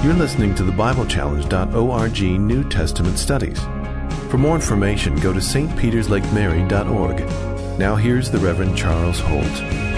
You're listening to the BibleChallenge.org New Testament Studies. For more information, go to stpeterslakemary.org. Now here's the Reverend Charles Holt.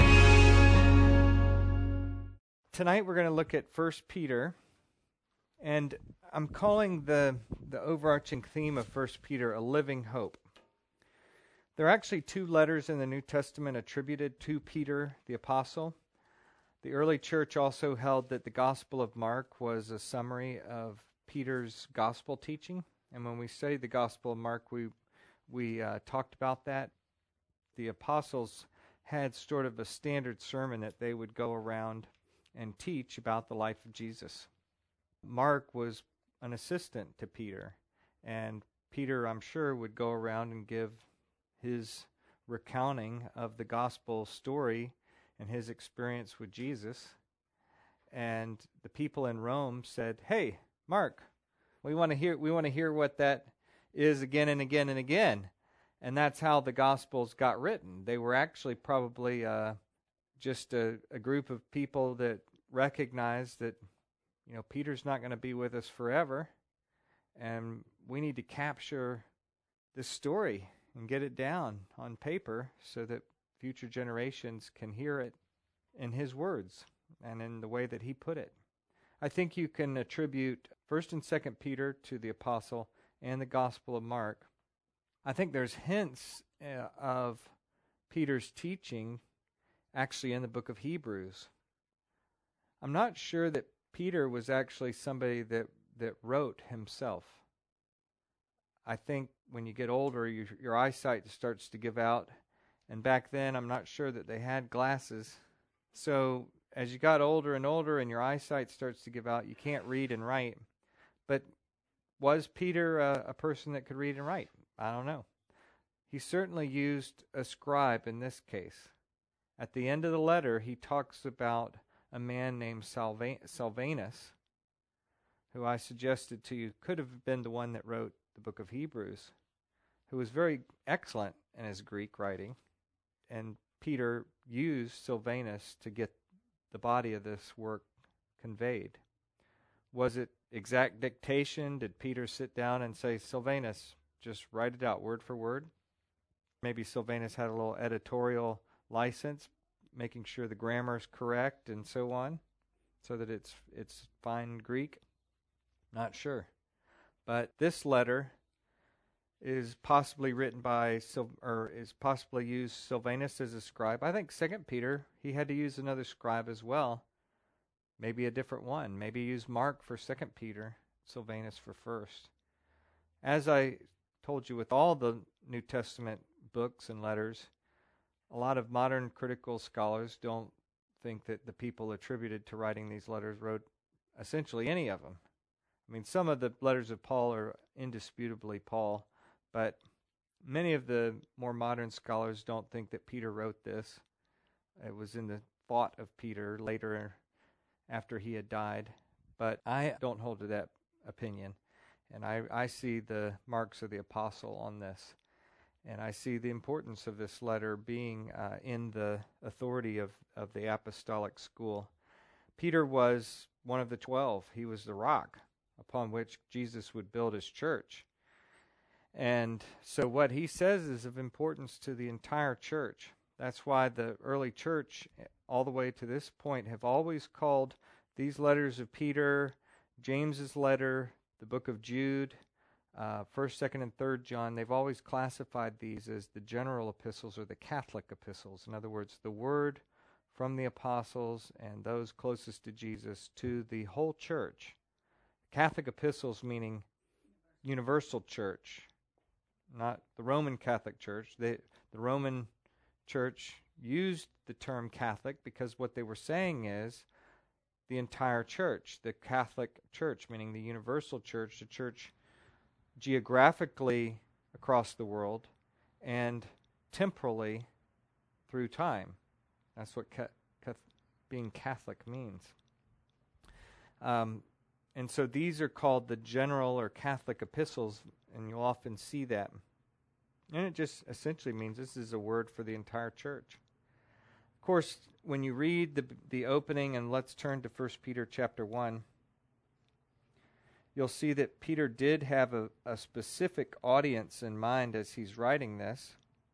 Tonight we're going to look at 1 Peter, and I'm calling the overarching theme of 1 Peter a living hope. There are actually two letters in the New Testament attributed to Peter the Apostle. The early church also held that the Gospel of Mark was a summary of Peter's gospel teaching. And when we studied the Gospel of Mark, we talked about that. The apostles had sort of a standard sermon that they would go around and teach about the life of Jesus. Mark was an assistant to Peter, and Peter, I'm sure, would go around and give his recounting of the gospel story and his experience with Jesus. And the people in Rome said, "Hey, Mark, we want to hear what that is again and again and again." And that's how the Gospels got written. They were actually probably just a group of people that recognized that, Peter's not going to be with us forever, and we need to capture this story and get it down on paper so that future generations can hear it in his words and in the way that he put it. I think you can attribute 1st and 2nd Peter to the apostle and the Gospel of Mark. I think there's hints of Peter's teaching actually in the book of Hebrews. I'm not sure that Peter was actually somebody that wrote himself. I think when you get older, your eyesight starts to give out. And back then, I'm not sure that they had glasses. So as you got older and older and your eyesight starts to give out, you can't read and write. But was Peter a person that could read and write? I don't know. He certainly used a scribe in this case. At the end of the letter, he talks about a man named Silvanus, who I suggested to you could have been the one that wrote the book of Hebrews, who was very excellent in his Greek writing. And Peter used Silvanus to get the body of this work conveyed. Was it exact dictation? Did Peter sit down and say, "Silvanus, just write it out word for word"? Maybe Silvanus had a little editorial license, making sure the grammar is correct and so on, so that it's fine Greek. Not sure. But this letter is possibly written by, or is possibly used Silvanus as a scribe. I think 2nd Peter, he had to use another scribe as well. Maybe a different one. Maybe use Mark for 2nd Peter, Silvanus for 1st. As I told you with all the New Testament books and letters, a lot of modern critical scholars don't think that the people attributed to writing these letters wrote essentially any of them. I mean, some of the letters of Paul are indisputably Paul, but many of the more modern scholars don't think that Peter wrote this. It was in the thought of Peter later after he had died. But I don't hold to that opinion. And I see the marks of the apostle on this. And I see the importance of this letter being in the authority of the apostolic school. Peter was one of the 12. He was the rock upon which Jesus would build his church. And so what he says is of importance to the entire church. That's why the early church, all the way to this point, have always called these letters of Peter, James's letter, the book of Jude, 1st, 2nd, and 3rd John, they've always classified these as the general epistles or the Catholic epistles. In other words, the word from the apostles and those closest to Jesus to the whole church. Catholic epistles meaning universal church, not the Roman Catholic Church. The Roman Church used the term Catholic because what they were saying is the entire church, the Catholic Church, meaning the universal church, the church geographically across the world and temporally through time. That's what being Catholic means. And so these are called the general or Catholic epistles, and you'll often see that. And it just essentially means this is a word for the entire church. Of course, when you read the opening, and let's turn to 1 Peter chapter 1, you'll see that Peter did have a specific audience in mind as he's writing this.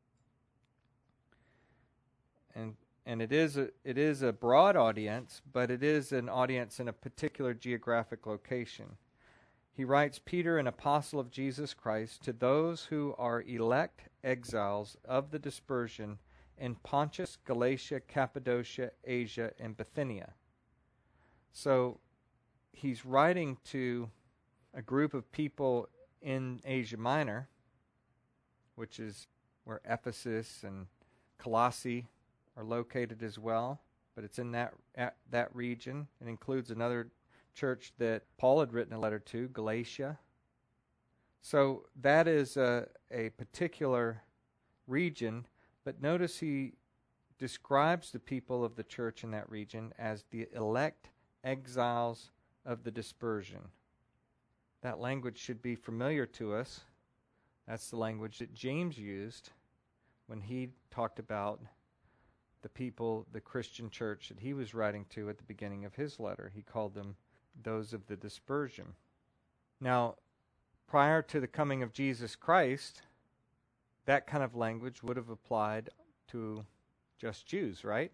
And it is a broad audience, but it is an audience in a particular geographic location. He writes, Peter, an apostle of Jesus Christ, to those who are elect exiles of the dispersion in Pontus, Galatia, Cappadocia, Asia, and Bithynia. So he's writing to a group of people in Asia Minor, which is where Ephesus and Colossae are located as well, but it's in that region. It includes another church that Paul had written a letter to, Galatia. So that is a particular region, but notice he describes the people of the church in that region as the elect exiles of the dispersion. That language should be familiar to us. That's the language that James used when he talked about the people, the Christian church that he was writing to at the beginning of his letter. He called them those of the dispersion. Now, prior to the coming of Jesus Christ, that kind of language would have applied to just Jews, right?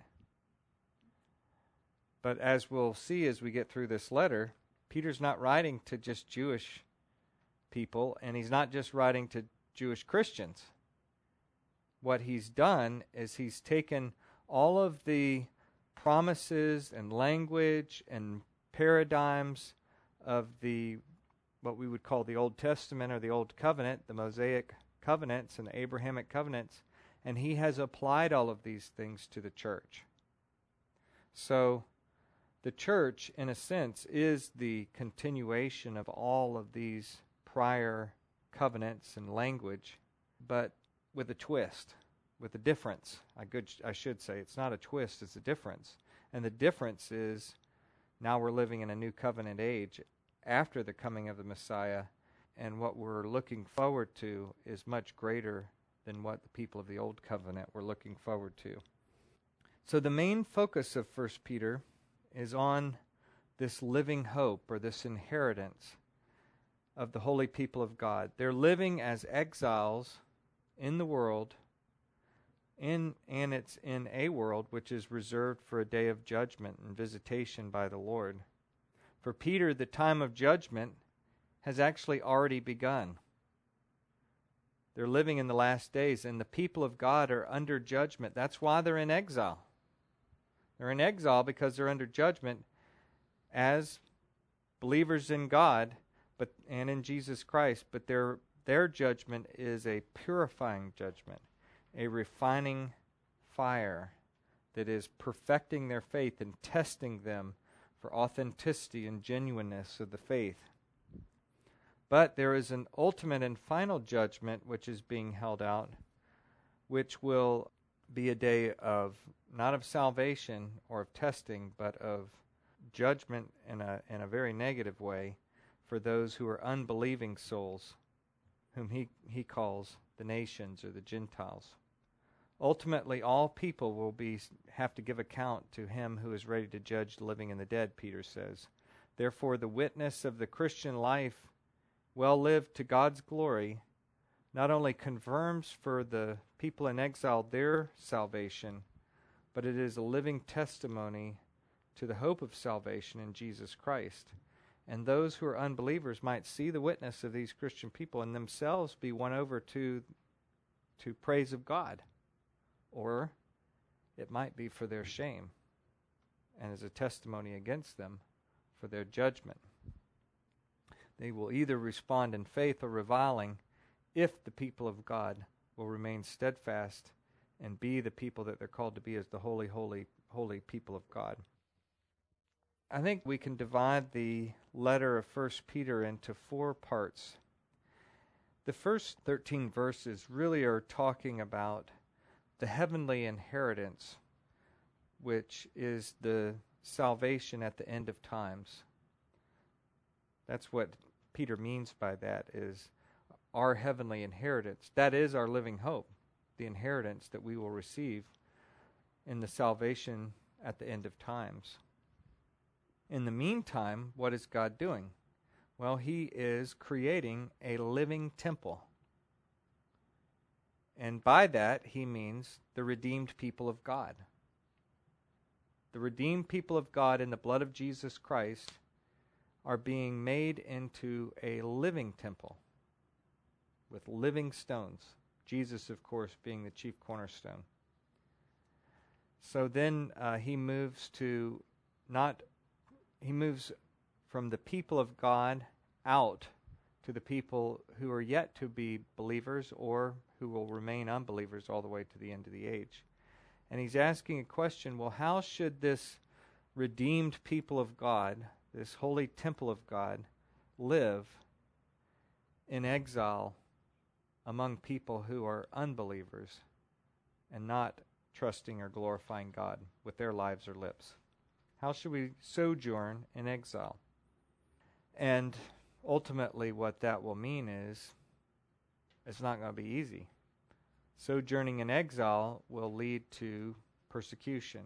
But as we'll see as we get through this letter, Peter's not writing to just Jewish people, and he's not just writing to Jewish Christians. What he's done is he's taken all of the promises and language and paradigms of what we would call the Old Testament or the Old Covenant, the Mosaic covenants and the Abrahamic covenants, and he has applied all of these things to the church. So the church, in a sense, is the continuation of all of these prior covenants and language, but with a twist, with a difference. I should say it's not a twist, it's a difference. And the difference is now we're living in a new covenant age after the coming of the Messiah, and what we're looking forward to is much greater than what the people of the old covenant were looking forward to. So the main focus of 1 Peter is on this living hope, or this inheritance of the holy people of God. They're living as exiles in the world, and it's in a world which is reserved for a day of judgment and visitation by the Lord. For Peter, the time of judgment has actually already begun. They're living in the last days, and the people of God are under judgment. That's why they're in exile. They're in exile because they're under judgment as believers in God and in Jesus Christ, but their judgment is a purifying judgment, a refining fire that is perfecting their faith and testing them for authenticity and genuineness of the faith. But there is an ultimate and final judgment which is being held out, which will be a day of not of salvation or of testing, but of judgment in a very negative way for those who are unbelieving souls, whom he calls the nations or the Gentiles. Ultimately, all people will have to give account to him who is ready to judge the living and the dead, Peter says. Therefore, the witness of the Christian life, well lived to God's glory, not only confirms for the people in exile their salvation, but it is a living testimony to the hope of salvation in Jesus Christ. And those who are unbelievers might see the witness of these Christian people and themselves be won over to praise of God. Or it might be for their shame and as a testimony against them for their judgment. They will either respond in faith or reviling if the people of God will remain steadfast and be the people that they're called to be as the holy, holy, holy people of God. I think we can divide the letter of 1 Peter into 4 parts. The first 13 verses really are talking about the heavenly inheritance, which is the salvation at the end of times. That's what Peter means by that, is our heavenly inheritance. That is our living hope, the inheritance that we will receive in the salvation at the end of times. In the meantime, what is God doing? Well, he is creating a living temple. And by that, he means the redeemed people of God. The redeemed people of God in the blood of Jesus Christ are being made into a living temple with living stones. Jesus, of course, being the chief cornerstone. So then he moves from the people of God out to the people who are yet to be believers or who will remain unbelievers all the way to the end of the age. And he's asking a question, well, how should this redeemed people of God, this holy temple of God, live in exile among people who are unbelievers and not trusting or glorifying God with their lives or lips? How should we sojourn in exile? And ultimately what that will mean is it's not going to be easy. Sojourning in exile will lead to persecution.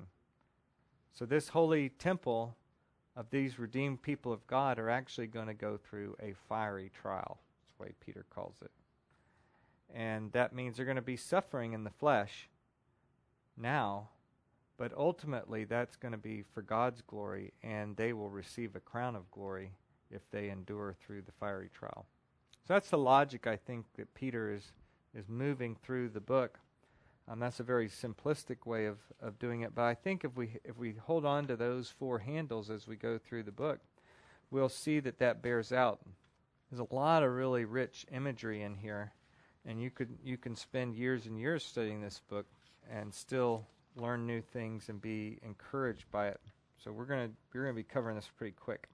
So this holy temple of these redeemed people of God are actually going to go through a fiery trial. That's the way Peter calls it. And that means they're going to be suffering in the flesh now, but ultimately that's going to be for God's glory, and they will receive a crown of glory if they endure through the fiery trial. So that's the logic, I think, that Peter is moving through the book. That's a very simplistic way of doing it, but I think if we hold on to those four handles as we go through the book, we'll see that bears out. There's a lot of really rich imagery in here, and you can spend years and years studying this book and still learn new things and be encouraged by it. So we're going to be covering this pretty quick.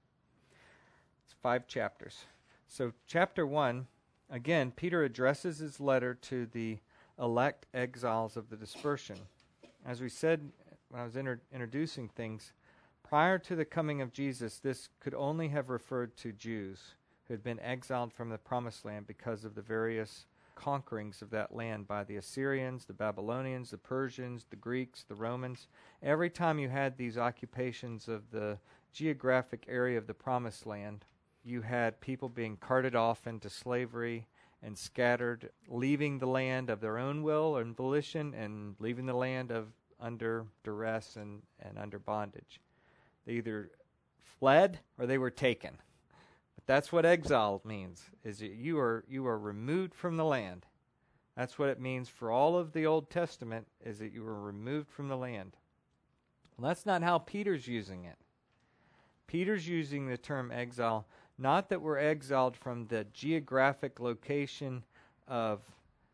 It's 5 chapters. So chapter 1, again, Peter addresses his letter to the elect exiles of the dispersion. As we said when I was introducing things, prior to the coming of Jesus, this could only have referred to Jews who had been exiled from the promised land because of the various conquerings of that land by the Assyrians, the Babylonians, the Persians, the Greeks, the Romans. Every time you had these occupations of the geographic area of the promised land, you had people being carted off into slavery and scattered, leaving the land of their own will and volition and leaving the land under duress and under bondage. They either fled or they were taken. But that's what exile means, is that you are removed from the land. That's what it means for all of the Old Testament, is that you were removed from the land. Well, that's not how Peter's using it. Peter's using the term exile, not that we're exiled from the geographic location of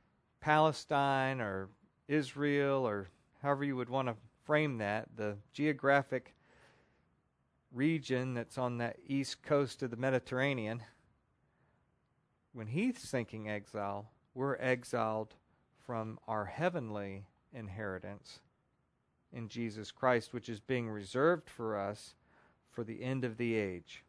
Palestine or Israel, or however you would want to frame that, the geographic region that's on the east coast of the Mediterranean. When he's thinking exile, we're exiled from our heavenly inheritance in Jesus Christ, which is being reserved for us for the end of the age,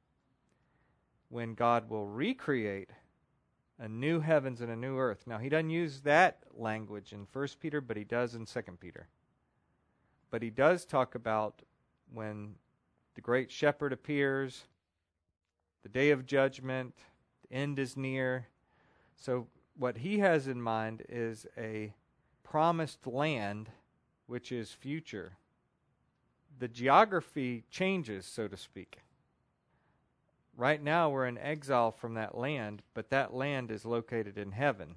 when God will recreate a new heavens and a new earth. Now, he doesn't use that language in 1 Peter, but he does in 2 Peter. But he does talk about when the great shepherd appears, the day of judgment, the end is near. So what he has in mind is a promised land which is future. The geography changes, so to speak. Right now we're in exile from that land, but that land is located in heaven.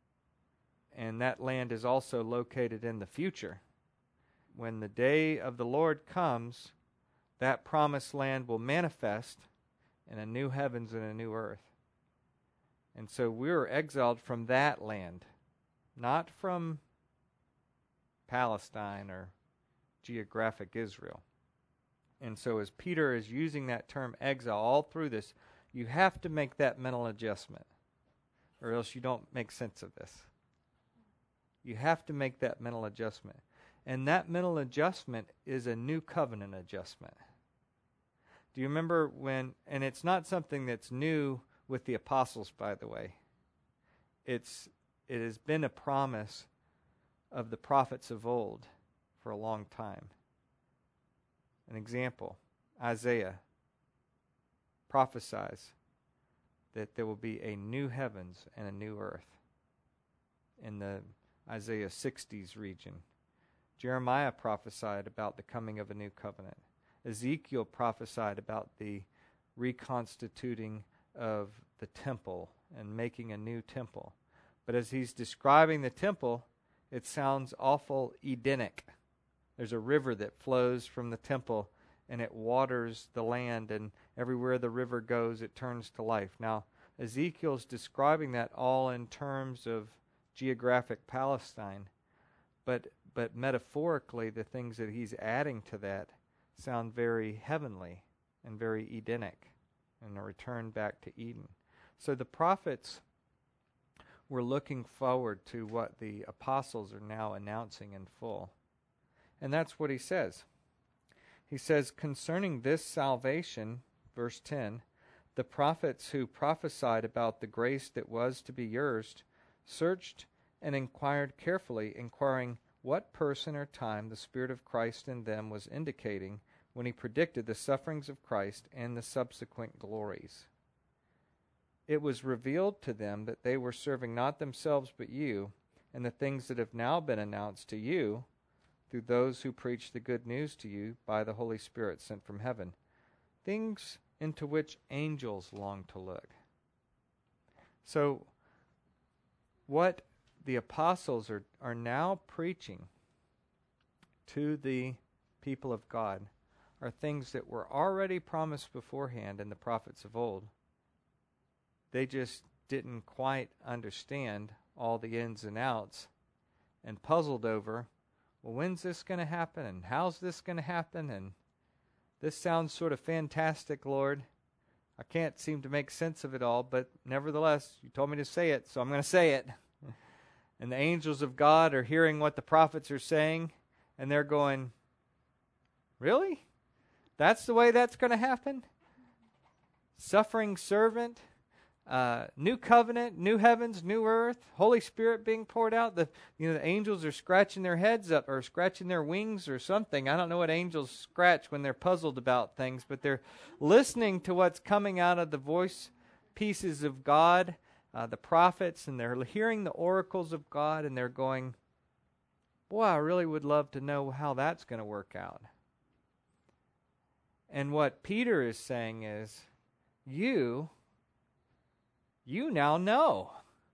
And that land is also located in the future. When the day of the Lord comes, that promised land will manifest in a new heavens and a new earth. And so we're exiled from that land, not from Palestine or geographic Israel. And so as Peter is using that term exile all through this, you have to make that mental adjustment, or else you don't make sense of this. You have to make that mental adjustment. And that mental adjustment is a new covenant adjustment. Do you remember when, and it's not something that's new with the apostles, by the way. It has been a promise of the prophets of old for a long time. An example, Isaiah prophesies that there will be a new heavens and a new earth in the Isaiah 60s region. Jeremiah prophesied about the coming of a new covenant. Ezekiel prophesied about the reconstituting of the temple and making a new temple. But as he's describing the temple, it sounds awful Edenic. There's a river that flows from the temple, and it waters the land, and everywhere the river goes, it turns to life. Now, Ezekiel's describing that all in terms of geographic Palestine, but metaphorically, the things that he's adding to that sound very heavenly and very Edenic, and a return back to Eden. So the prophets were looking forward to what the apostles are now announcing in full. And that's what he says. He says, concerning this salvation, verse 10, the prophets who prophesied about the grace that was to be yours searched and inquired carefully, inquiring what person or time the Spirit of Christ in them was indicating when he predicted the sufferings of Christ and the subsequent glories. It was revealed to them that they were serving not themselves but you, and the things that have now been announced to you through those who preach the good news to you by the Holy Spirit sent from heaven, things into which angels long to look. So, what the apostles are now preaching to the people of God are things that were already promised beforehand in the prophets of old. They just didn't quite understand all the ins and outs and puzzled over, well, when's this going to happen, and how's this going to happen, and this sounds sort of fantastic, Lord. I can't seem to make sense of it all, but nevertheless, you told me to say it, so I'm going to say it. And the angels of God are hearing what the prophets are saying, and they're going, really? That's the way that's going to happen? Suffering servant, new covenant, new heavens, new earth, Holy Spirit being poured out. The angels are scratching their heads up or scratching their wings or something. I don't know what angels scratch when they're puzzled about things, but they're listening to what's coming out of the voice pieces of God, the prophets, and they're hearing the oracles of God, and they're going, boy, I really would love to know how that's going to work out. And what Peter is saying is, you now know.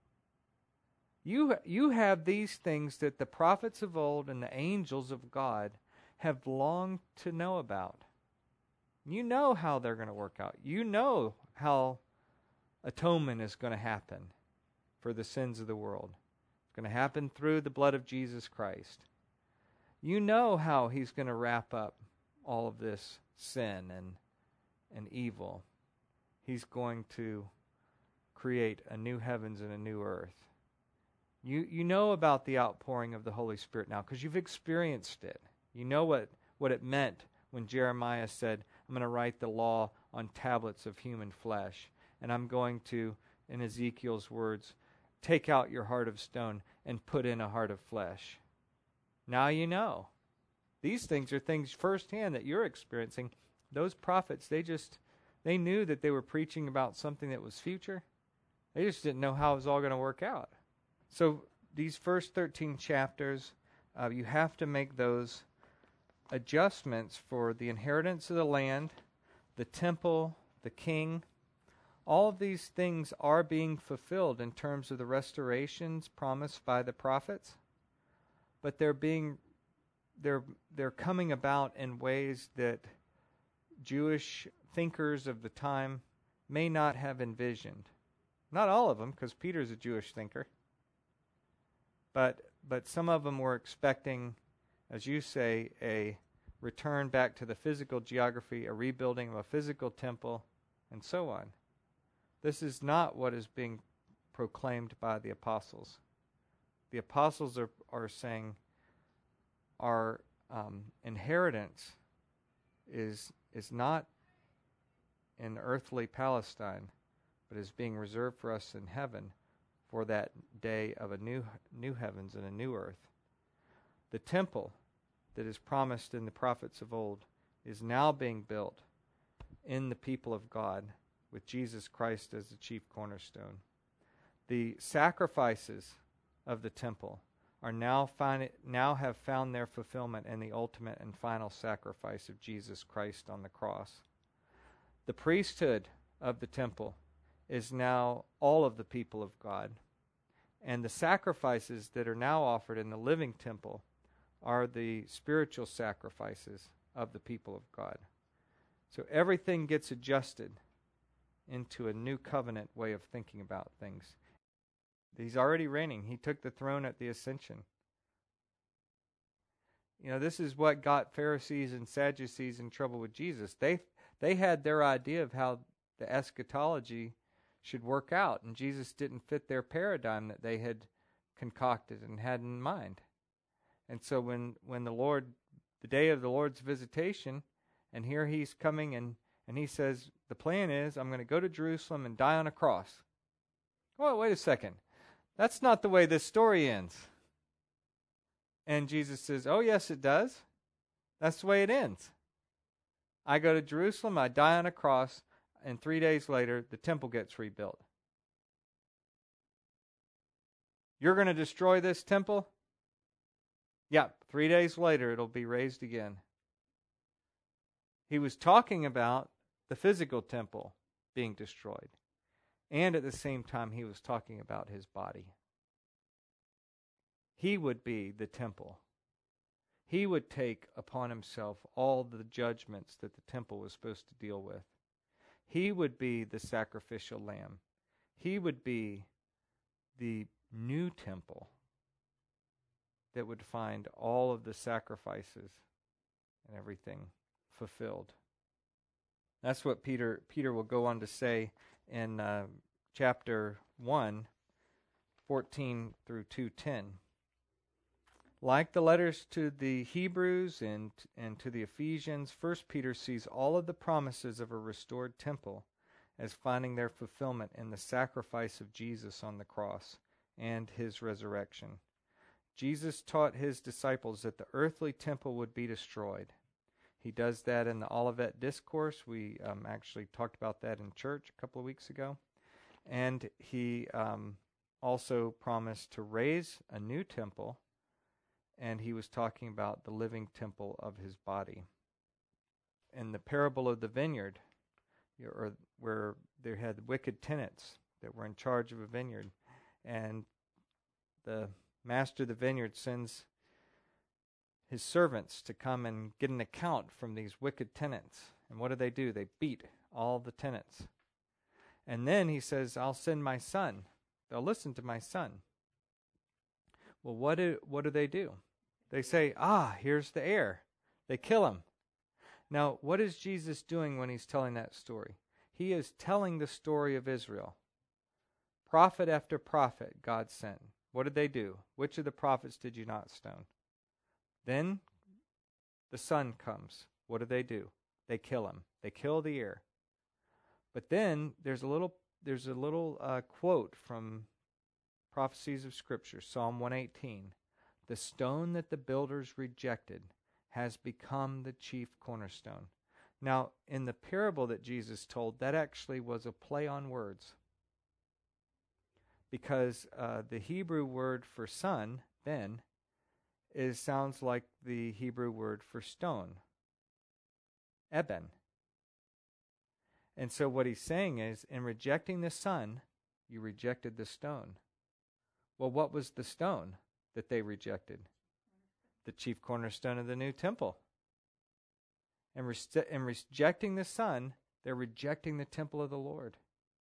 You have these things that the prophets of old and the angels of God have longed to know about. You know how they're going to work out. You know how atonement is going to happen for the sins of the world. It's going to happen through the blood of Jesus Christ. You know how he's going to wrap up all of this sin and evil. He's going to create a new heavens and a new earth. You know about the outpouring of the Holy Spirit now because you've experienced it. You know what it meant when Jeremiah said, I'm going to write the law on tablets of human flesh. And I'm going to, in Ezekiel's words, take out your heart of stone and put in a heart of flesh. Now you know. These things are things firsthand that you're experiencing. Those prophets, they knew that they were preaching about something that was future. They just didn't know how it was all going to work out. So these first 13 chapters, you have to make those adjustments for the inheritance of the land, the temple, the king. All of these things are being fulfilled in terms of the restorations promised by the prophets, but they're coming about in ways that Jewish thinkers of the time may not have envisioned. Not all of them, because Peter's a Jewish thinker. But some of them were expecting, as you say, a return back to the physical geography, a rebuilding of a physical temple, and so on. This is not what is being proclaimed by the apostles. The apostles are saying our inheritance is not in earthly Palestine, but is being reserved for us in heaven for that day of a new heavens and a new earth. The temple that is promised in the prophets of old is now being built in the people of God with Jesus Christ as the chief cornerstone. The sacrifices of the temple are now have found their fulfillment in the ultimate and final sacrifice of Jesus Christ on the cross. The priesthood of the temple is now all of the people of God, and the sacrifices that are now offered in the living temple are the spiritual sacrifices of the people of God. So everything gets adjusted into a new covenant way of thinking about things. He's already reigning. He took the throne at the ascension. You know, this is what got Pharisees and Sadducees in trouble with Jesus. They had their idea of how the eschatology should work out, and Jesus didn't fit their paradigm that they had concocted and had in mind. And so when the day of the Lord's visitation, and here he's coming and he says, the plan is I'm going to go to Jerusalem and die on a cross. Well, wait a second. That's not the way this story ends. And Jesus says, oh, yes, it does. That's the way it ends. I go to Jerusalem, I die on a cross, and 3 days later, the temple gets rebuilt. You're going to destroy this temple? Yeah, 3 days later, it'll be raised again. He was talking about the physical temple being destroyed. And at the same time, he was talking about his body. He would be the temple. He would take upon himself all the judgments that the temple was supposed to deal with. He would be the sacrificial lamb. He would be the new temple that would find all of the sacrifices and everything fulfilled. That's what Peter will go on to say in chapter 1, 14 through 2:10. Like the letters to the Hebrews and to the Ephesians, 1 Peter sees all of the promises of a restored temple as finding their fulfillment in the sacrifice of Jesus on the cross and his resurrection. Jesus taught his disciples that the earthly temple would be destroyed. He does that in the Olivet Discourse. We actually talked about that in church a couple of weeks ago. And he also promised to raise a new temple, and he was talking about the living temple of his body. In the parable of the vineyard, where they had wicked tenants that were in charge of a vineyard, and the master of the vineyard sends his servants to come and get an account from these wicked tenants. And what do? They beat all the tenants. And then he says, I'll send my son. They'll listen to my son. Well, what do they do? They say, here's the heir. They kill him. Now, what is Jesus doing when he's telling that story? He is telling the story of Israel. Prophet after prophet God sent. What did they do? Which of the prophets did you not stone? Then the son comes. What do? They kill him. They kill the heir. But then there's a little quote from Prophecies of Scripture, Psalm 118. The stone that the builders rejected has become the chief cornerstone. Now, in the parable that Jesus told, that actually was a play on words. Because the Hebrew word for son, ben, sounds like the Hebrew word for stone, eben. And so what he's saying is, in rejecting the son, you rejected the stone. Well, what was the stone that they rejected? The chief cornerstone of the new temple. And in rejecting the son, they're rejecting the temple of the Lord.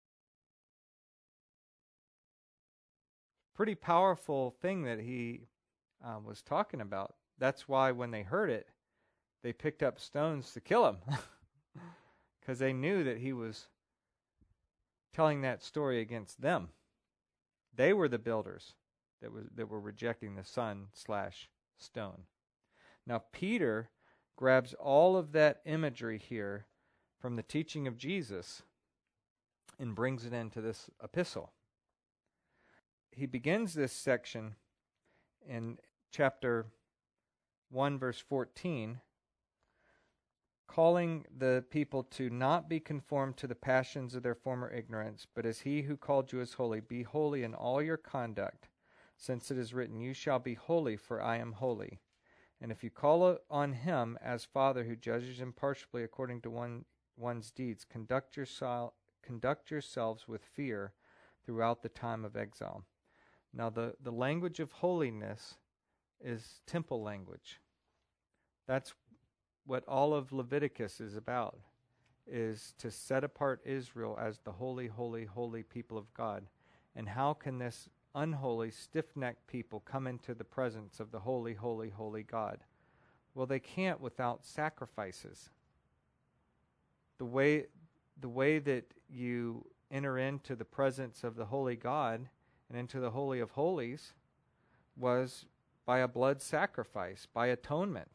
Pretty powerful thing that he was talking about. That's why when they heard it, they picked up stones to kill him. Because they knew that he was telling that story against them. They were the builders that were rejecting the son/stone. Now Peter grabs all of that imagery here from the teaching of Jesus and brings it into this epistle. He begins this section in chapter 1, verse 14, calling the people to not be conformed to the passions of their former ignorance, but as he who called you is holy, be holy in all your conduct, since it is written, you shall be holy, for I am holy. And if you call on him as Father who judges impartially according to one's deeds, conduct yourselves with fear throughout the time of exile. Now the language of holiness is temple language. That's what all of Leviticus is about, is to set apart Israel as the holy, holy, holy people of God. And how can this unholy, stiff-necked people come into the presence of the holy, holy, holy God? Well, they can't without sacrifices. The way that you enter into the presence of the holy God and into the Holy of Holies was by a blood sacrifice, by atonement.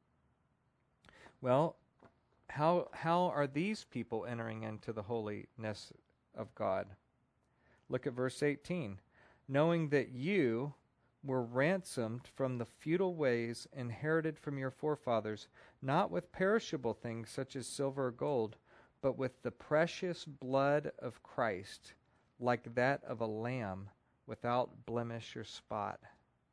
Well, how are these people entering into the holiness of God? Look at verse 18. Knowing that you were ransomed from the futile ways inherited from your forefathers, not with perishable things such as silver or gold, but with the precious blood of Christ, like that of a lamb without blemish or spot.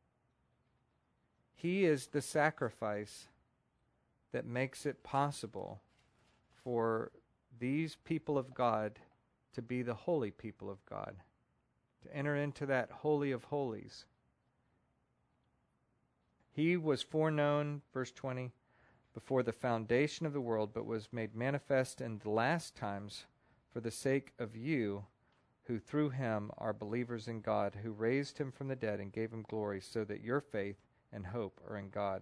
He is the sacrifice that makes it possible for these people of God to be the holy people of God, to enter into that holy of holies. He was foreknown, verse 20, before the foundation of the world, but was made manifest in the last times for the sake of you, who through him are believers in God, who raised him from the dead and gave him glory, so that your faith and hope are in God.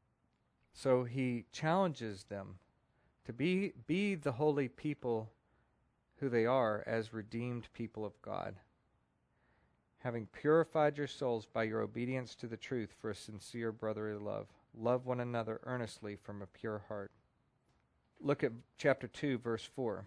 So he challenges them to be the holy people who they are as redeemed people of God, having purified your souls by your obedience to the truth for a sincere brotherly love. Love one another earnestly from a pure heart. Look at chapter 2, verse 4.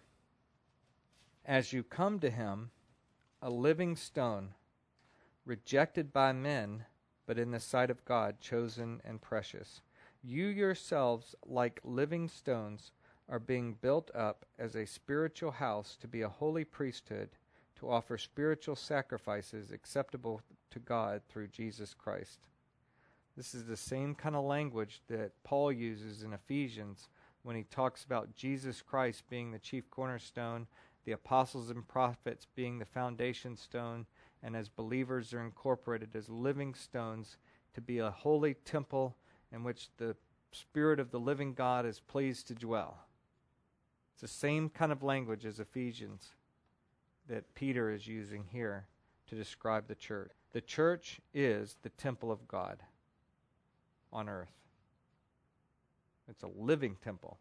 As you come to him, a living stone, rejected by men, but in the sight of God, chosen and precious. You yourselves, like living stones, are being built up as a spiritual house to be a holy priesthood, to offer spiritual sacrifices acceptable to God through Jesus Christ. This is the same kind of language that Paul uses in Ephesians when he talks about Jesus Christ being the chief cornerstone, the apostles and prophets being the foundation stone, and as believers are incorporated as living stones to be a holy temple in which the Spirit of the living God is pleased to dwell. It's the same kind of language as Ephesians that Peter is using here to describe the church. The church is the temple of God on earth. It's a living temple.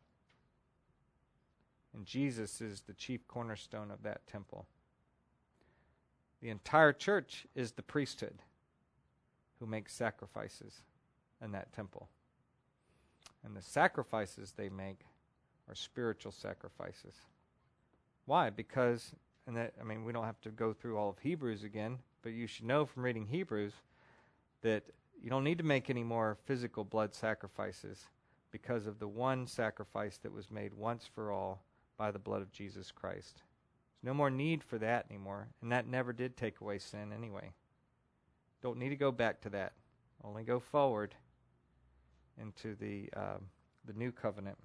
And Jesus is the chief cornerstone of that temple. The entire church is the priesthood who makes sacrifices in that temple. And the sacrifices they make are spiritual sacrifices. Why? Because, we don't have to go through all of Hebrews again, but you should know from reading Hebrews that you don't need to make any more physical blood sacrifices because of the one sacrifice that was made once for all by the blood of Jesus Christ. There's no more need for that anymore, and that never did take away sin anyway. Don't need to go back to that. Only go forward into the new covenant.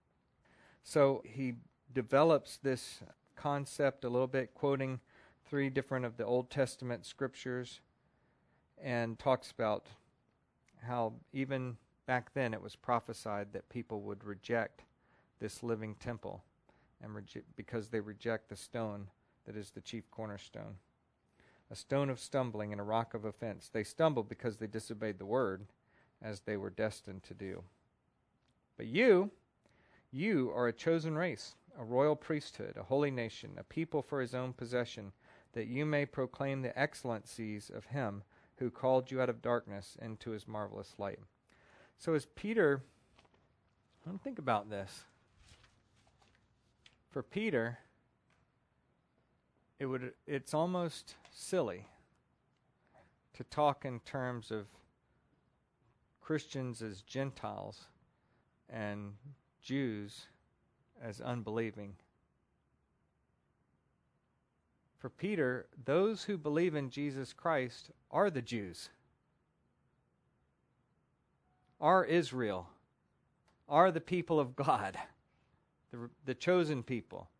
So he develops this concept a little bit, quoting 3 different of the Old Testament scriptures, and talks about how even back then it was prophesied that people would reject this living temple, and because they reject the stone that is the chief cornerstone. A stone of stumbling and a rock of offense. They stumbled because they disobeyed the word, as they were destined to do. But you are a chosen race, a royal priesthood, a holy nation, a people for his own possession, that you may proclaim the excellencies of him who called you out of darkness into his marvelous light. So as Peter, think about this. For Peter, it's almost silly to talk in terms of Christians as Gentiles and Jews as unbelieving. For Peter, those who believe in Jesus Christ are the Jews, are Israel, are the people of God, the chosen people.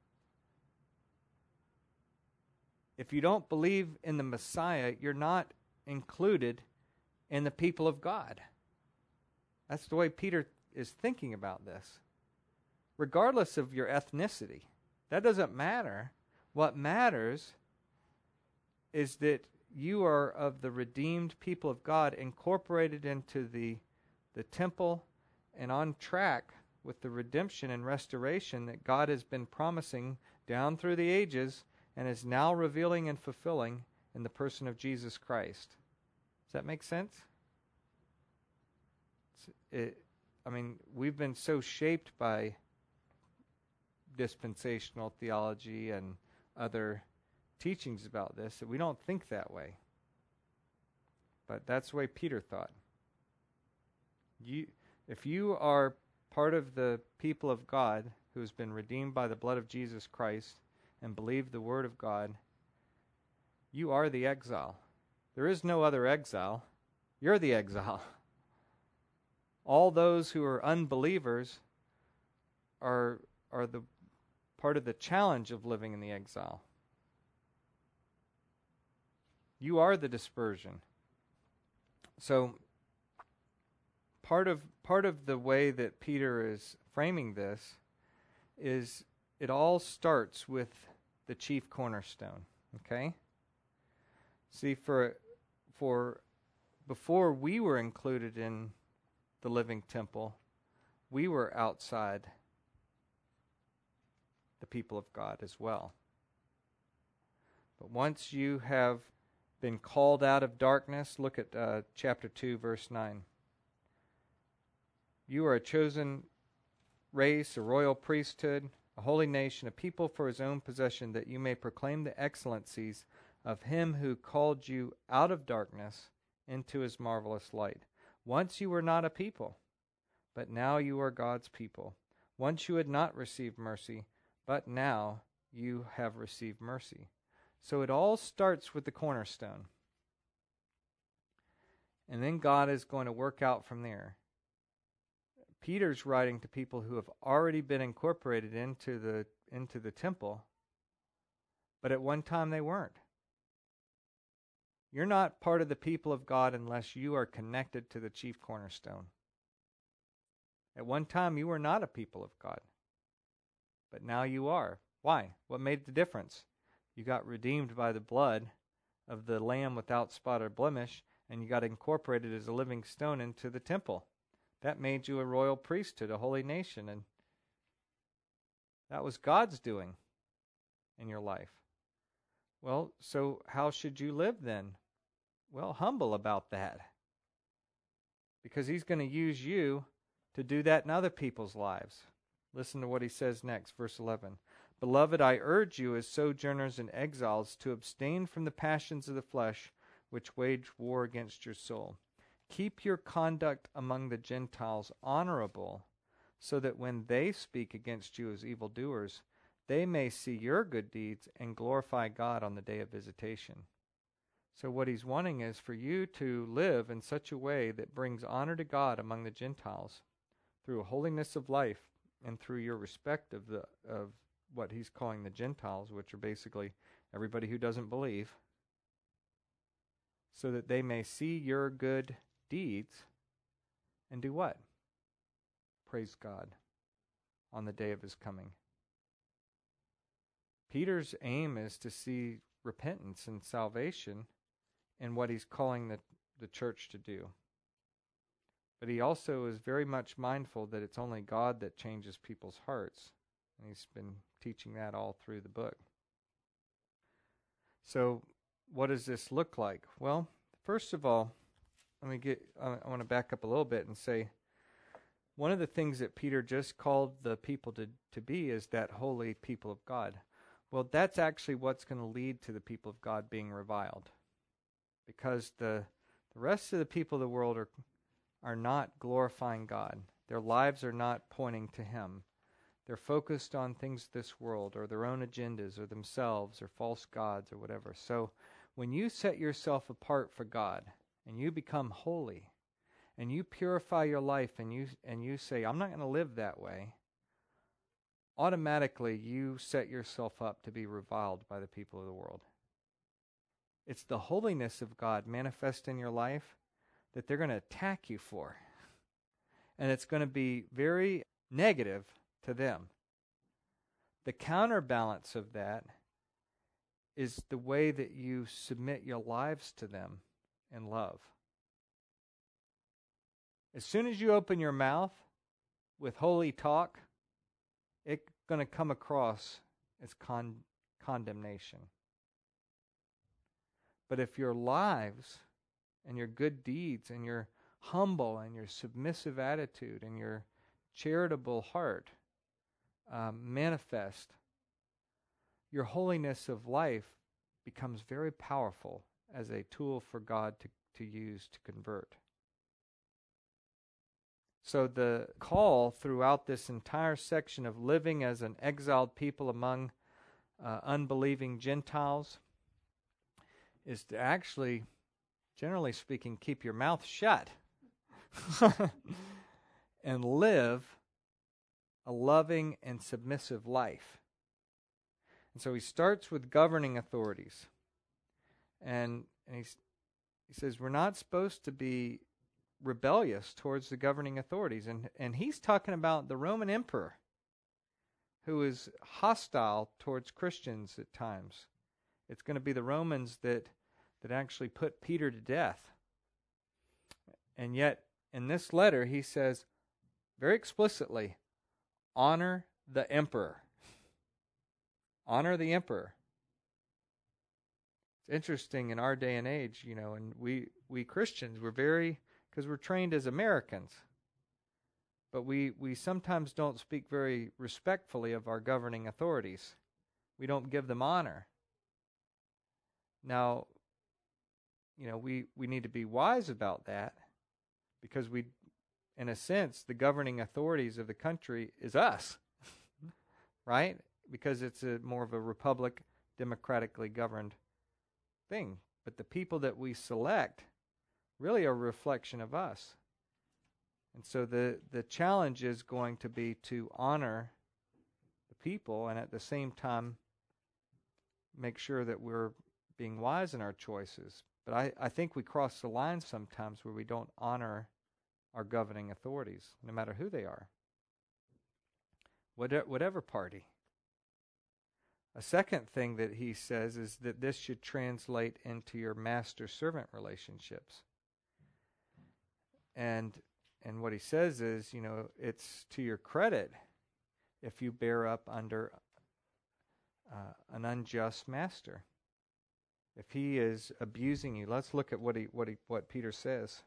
If you don't believe in the Messiah, you're not included in the people of God. That's the way Peter is thinking about this. Regardless of your ethnicity, that doesn't matter. What matters is that you are of the redeemed people of God, incorporated into the temple and on track with the redemption and restoration that God has been promising down through the ages and is now revealing and fulfilling in the person of Jesus Christ. Does that make sense? We've been so shaped by dispensational theology and other teachings about this that we don't think that way. But that's the way Peter thought. If you are part of the people of God who has been redeemed by the blood of Jesus Christ and believe the word of God, you are the exile. There is no other exile. You're the exile. All those who are unbelievers are the part of the challenge of living in the exile. You are the dispersion. So part of the way that Peter is framing this is it all starts with the chief cornerstone. Okay? See, for before we were included in the living temple, we were outside the people of God as well. But once you have been called out of darkness, look at chapter 2, verse 9. You are a chosen race, a royal priesthood, a holy nation, a people for his own possession, that you may proclaim the excellencies of him who called you out of darkness into his marvelous light. Once you were not a people, but now you are God's people. Once you had not received mercy, but now you have received mercy. So it all starts with the cornerstone. And then God is going to work out from there. Peter's writing to people who have already been incorporated into the temple, but at one time they weren't. You're not part of the people of God unless you are connected to the chief cornerstone. At one time you were not a people of God, but now you are. Why? What made the difference? You got redeemed by the blood of the Lamb without spot or blemish, and you got incorporated as a living stone into the temple. That made you a royal priesthood, a holy nation, and that was God's doing in your life. Well, so how should you live then? Well, humble about that. Because he's going to use you to do that in other people's lives. Listen to what he says next, verse 11. Beloved, I urge you as sojourners and exiles to abstain from the passions of the flesh which wage war against your soul. Keep your conduct among the Gentiles honorable, so that when they speak against you as evildoers, they may see your good deeds and glorify God on the day of visitation. So what he's wanting is for you to live in such a way that brings honor to God among the Gentiles through a holiness of life and through your respect of what he's calling the Gentiles, which are basically everybody who doesn't believe, so that they may see your good deeds and do what? Praise God on the day of his coming. Peter's aim is to see repentance and salvation in what he's calling the church to do. But he also is very much mindful that it's only God that changes people's hearts. And he's been teaching that all through the book. So what does this look like? Well, first of all, I want to back up a little bit and say, one of the things that Peter just called the people to be is that holy people of God. Well, that's actually what's going to lead to the people of God being reviled. Because the rest of the people of the world are not glorifying God. Their lives are not pointing to Him. They're focused on things of this world, or their own agendas, or themselves, or false gods, or whatever. So when you set yourself apart for God, and you become holy, and you purify your life, and you say, I'm not going to live that way, automatically you set yourself up to be reviled by the people of the world. It's the holiness of God manifest in your life that they're going to attack you for. And it's going to be very negative to them. The counterbalance of that is the way that you submit your lives to them in love. As soon as you open your mouth with holy talk, it's going to come across as condemnation. But if your lives and your good deeds and your humble and your submissive attitude and your charitable heart manifest, your holiness of life becomes very powerful as a tool for God to use to convert. So the call throughout this entire section of living as an exiled people among unbelieving Gentiles is to actually, generally speaking, keep your mouth shut and live a loving and submissive life. And so he starts with governing authorities. And he says we're not supposed to be rebellious towards the governing authorities. And he's talking about the Roman emperor, who is hostile towards Christians at times. It's going to be the Romans that actually put Peter to death. And yet, in this letter, he says very explicitly, honor the emperor. Honor the emperor. It's interesting in our day and age, and we Christians, we're very, because we're trained as Americans, but we sometimes don't speak very respectfully of our governing authorities. We don't give them honor. Now, we need to be wise about that, because we, in a sense, the governing authorities of the country is us, right? Because it's more of a republic, democratically governed thing. But the people that we select really are a reflection of us. And so the challenge is going to be to honor the people and at the same time make sure that we're being wise in our choices. But I think we cross the line sometimes where we don't honor our governing authorities, no matter who they are, whatever party. A second thing that he says is that this should translate into your master-servant relationships. And what he says is, it's to your credit if you bear up under an unjust master. If he is abusing you, let's look at what Peter says.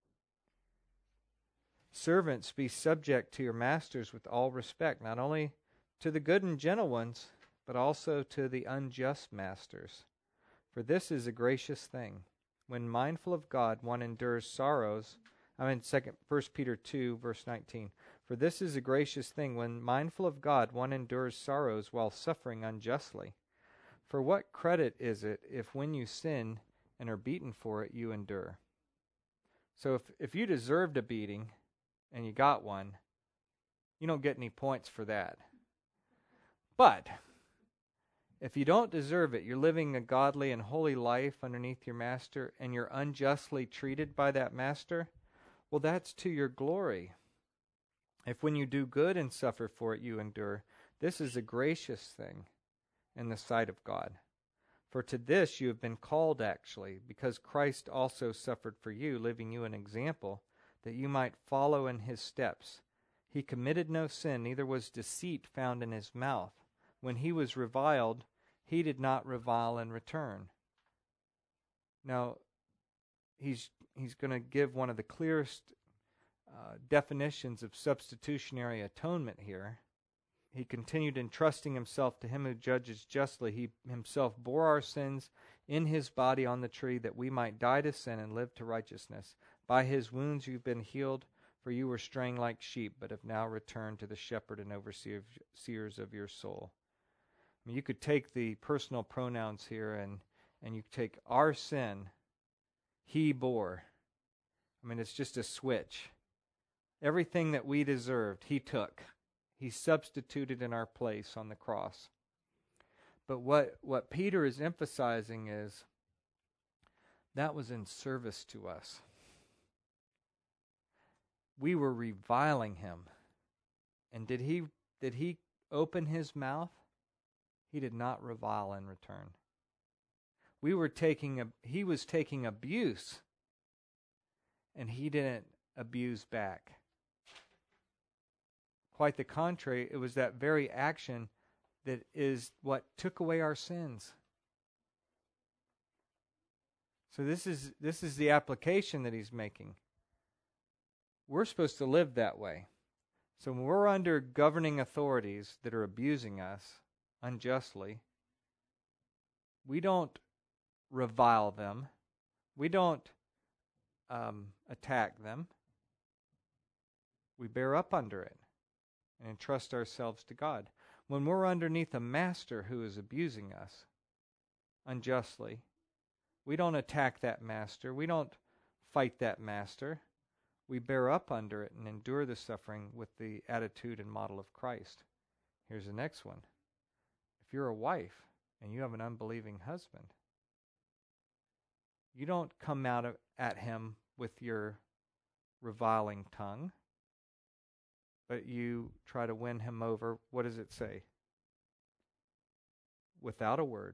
Servants, be subject to your masters with all respect, not only to the good and gentle ones, but also to the unjust masters. For this is a gracious thing. When mindful of God, one endures sorrows. 1 Peter 2, verse 19. For this is a gracious thing. When mindful of God, one endures sorrows while suffering unjustly. For what credit is it if when you sin and are beaten for it, you endure? So if you deserved a beating and you got one, you don't get any points for that. But if you don't deserve it, you're living a godly and holy life underneath your master, and you're unjustly treated by that master, well, that's to your glory. If when you do good and suffer for it, you endure, this is a gracious thing in the sight of God. For to this you have been called, actually, because Christ also suffered for you, leaving you an example, that you might follow in his steps. He committed no sin, neither was deceit found in his mouth. When he was reviled, he did not revile in return. Now, he's going to give one of the clearest definitions of substitutionary atonement here. He continued entrusting himself to him who judges justly. He himself bore our sins in his body on the tree, that we might die to sin and live to righteousness. By his wounds you've been healed, For you were straying like sheep, but have now returned to the shepherd and overseers of your soul. I mean, you could take the personal pronouns here and you take our sin, he bore. I mean, it's just a switch. Everything that we deserved, he took. He substituted in our place on the cross. But what Peter is emphasizing is that was in service to us. We were reviling him. And did he open his mouth? He did not revile in return. He was taking abuse, and he didn't abuse back. Quite the contrary, it was that very action that is what took away our sins. So this is the application that he's making. We're supposed to live that way. So when we're under governing authorities that are abusing us unjustly, we don't revile them. We don't attack them. We bear up under it and entrust ourselves to God. When we're underneath a master who is abusing us unjustly, we don't attack that master. We don't fight that master. We bear up under it and endure the suffering with the attitude and model of Christ. Here's the next one. If you're a wife and you have an unbelieving husband, you don't come out at him with your reviling tongue, but you try to win him over. What does it say? Without a word.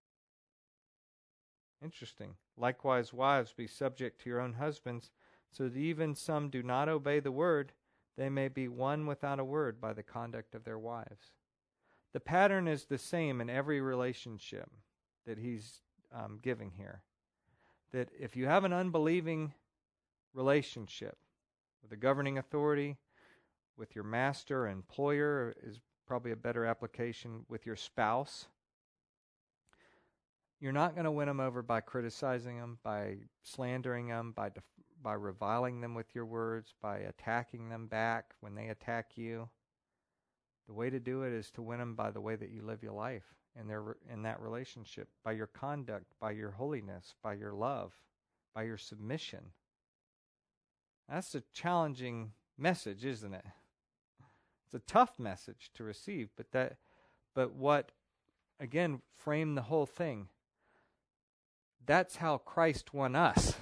Interesting. Likewise, wives, be subject to your own husbands, so that even some do not obey the word, they may be won without a word by the conduct of their wives. The pattern is the same in every relationship that he's giving here. That if you have an unbelieving relationship with a governing authority, with your master, employer is probably a better application, with your spouse, you're not going to win them over by criticizing them, by slandering them, by reviling them with your words, by attacking them back when they attack you. The way to do it is to win them by the way that you live your life in that relationship, by your conduct, by your holiness, by your love, by your submission. That's a challenging message, isn't it? It's a tough message to receive, but what, again, framed the whole thing. That's how Christ won us.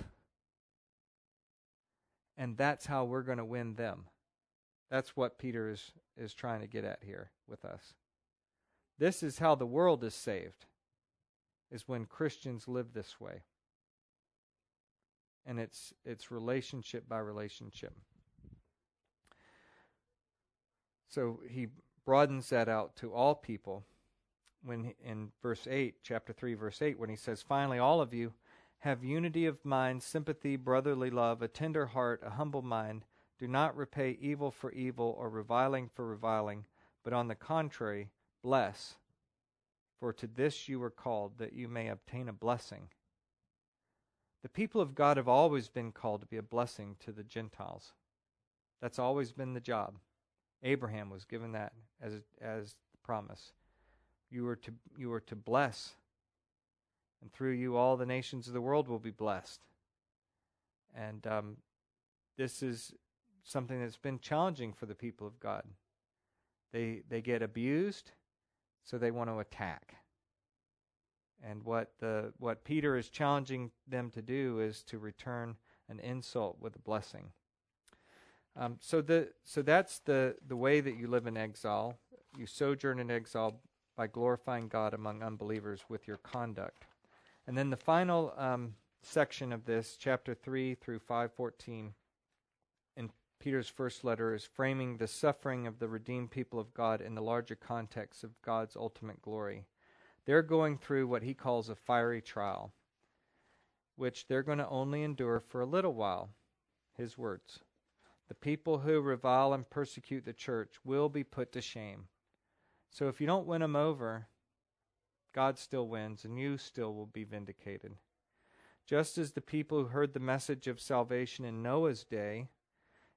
And that's how we're going to win them. That's what Peter is trying to get at here with us. This is how the world is saved, is when Christians live this way. And it's relationship by relationship. So he broadens that out to all people when in verse 8, chapter 3, verse 8, when he says, finally, all of you have unity of mind, sympathy, brotherly love, a tender heart, a humble mind. Do not repay evil for evil or reviling for reviling, but on the contrary, bless. For to this you were called, that you may obtain a blessing. The people of God have always been called to be a blessing to the Gentiles. That's always been the job. Abraham was given that as the promise. You were to bless, and through you all the nations of the world will be blessed. And this is something that's been challenging for the people of God. They get abused, so they want to attack. And what Peter is challenging them to do is to return an insult with a blessing. So that's the way that you live in exile. You sojourn in exile by glorifying God among unbelievers with your conduct. And then the final section of this, chapter 3 through 5:14, in Peter's first letter, is framing the suffering of the redeemed people of God in the larger context of God's ultimate glory. They're going through what he calls a fiery trial, which they're going to only endure for a little while. His words. The people who revile and persecute the church will be put to shame. So if you don't win them over, God still wins and you still will be vindicated. Just as the people who heard the message of salvation in Noah's day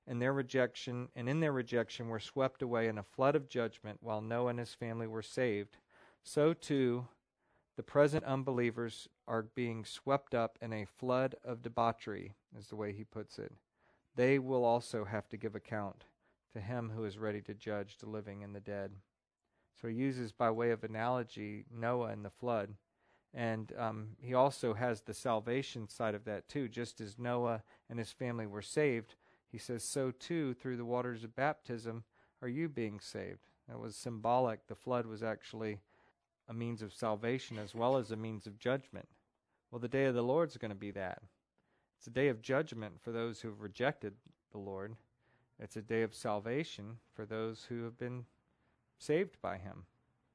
and in their rejection were swept away in a flood of judgment while Noah and his family were saved, so too the present unbelievers are being swept up in a flood of debauchery, is the way he puts it. They will also have to give account to him who is ready to judge the living and the dead. So he uses, by way of analogy, Noah and the flood. And he also has the salvation side of that too. Just as Noah and his family were saved, he says, so too, through the waters of baptism, are you being saved. That was symbolic. The flood was actually a means of salvation as well as a means of judgment. Well, the day of the Lord is going to be that. It's a day of judgment for those who have rejected the Lord. It's a day of salvation for those who have been saved by him.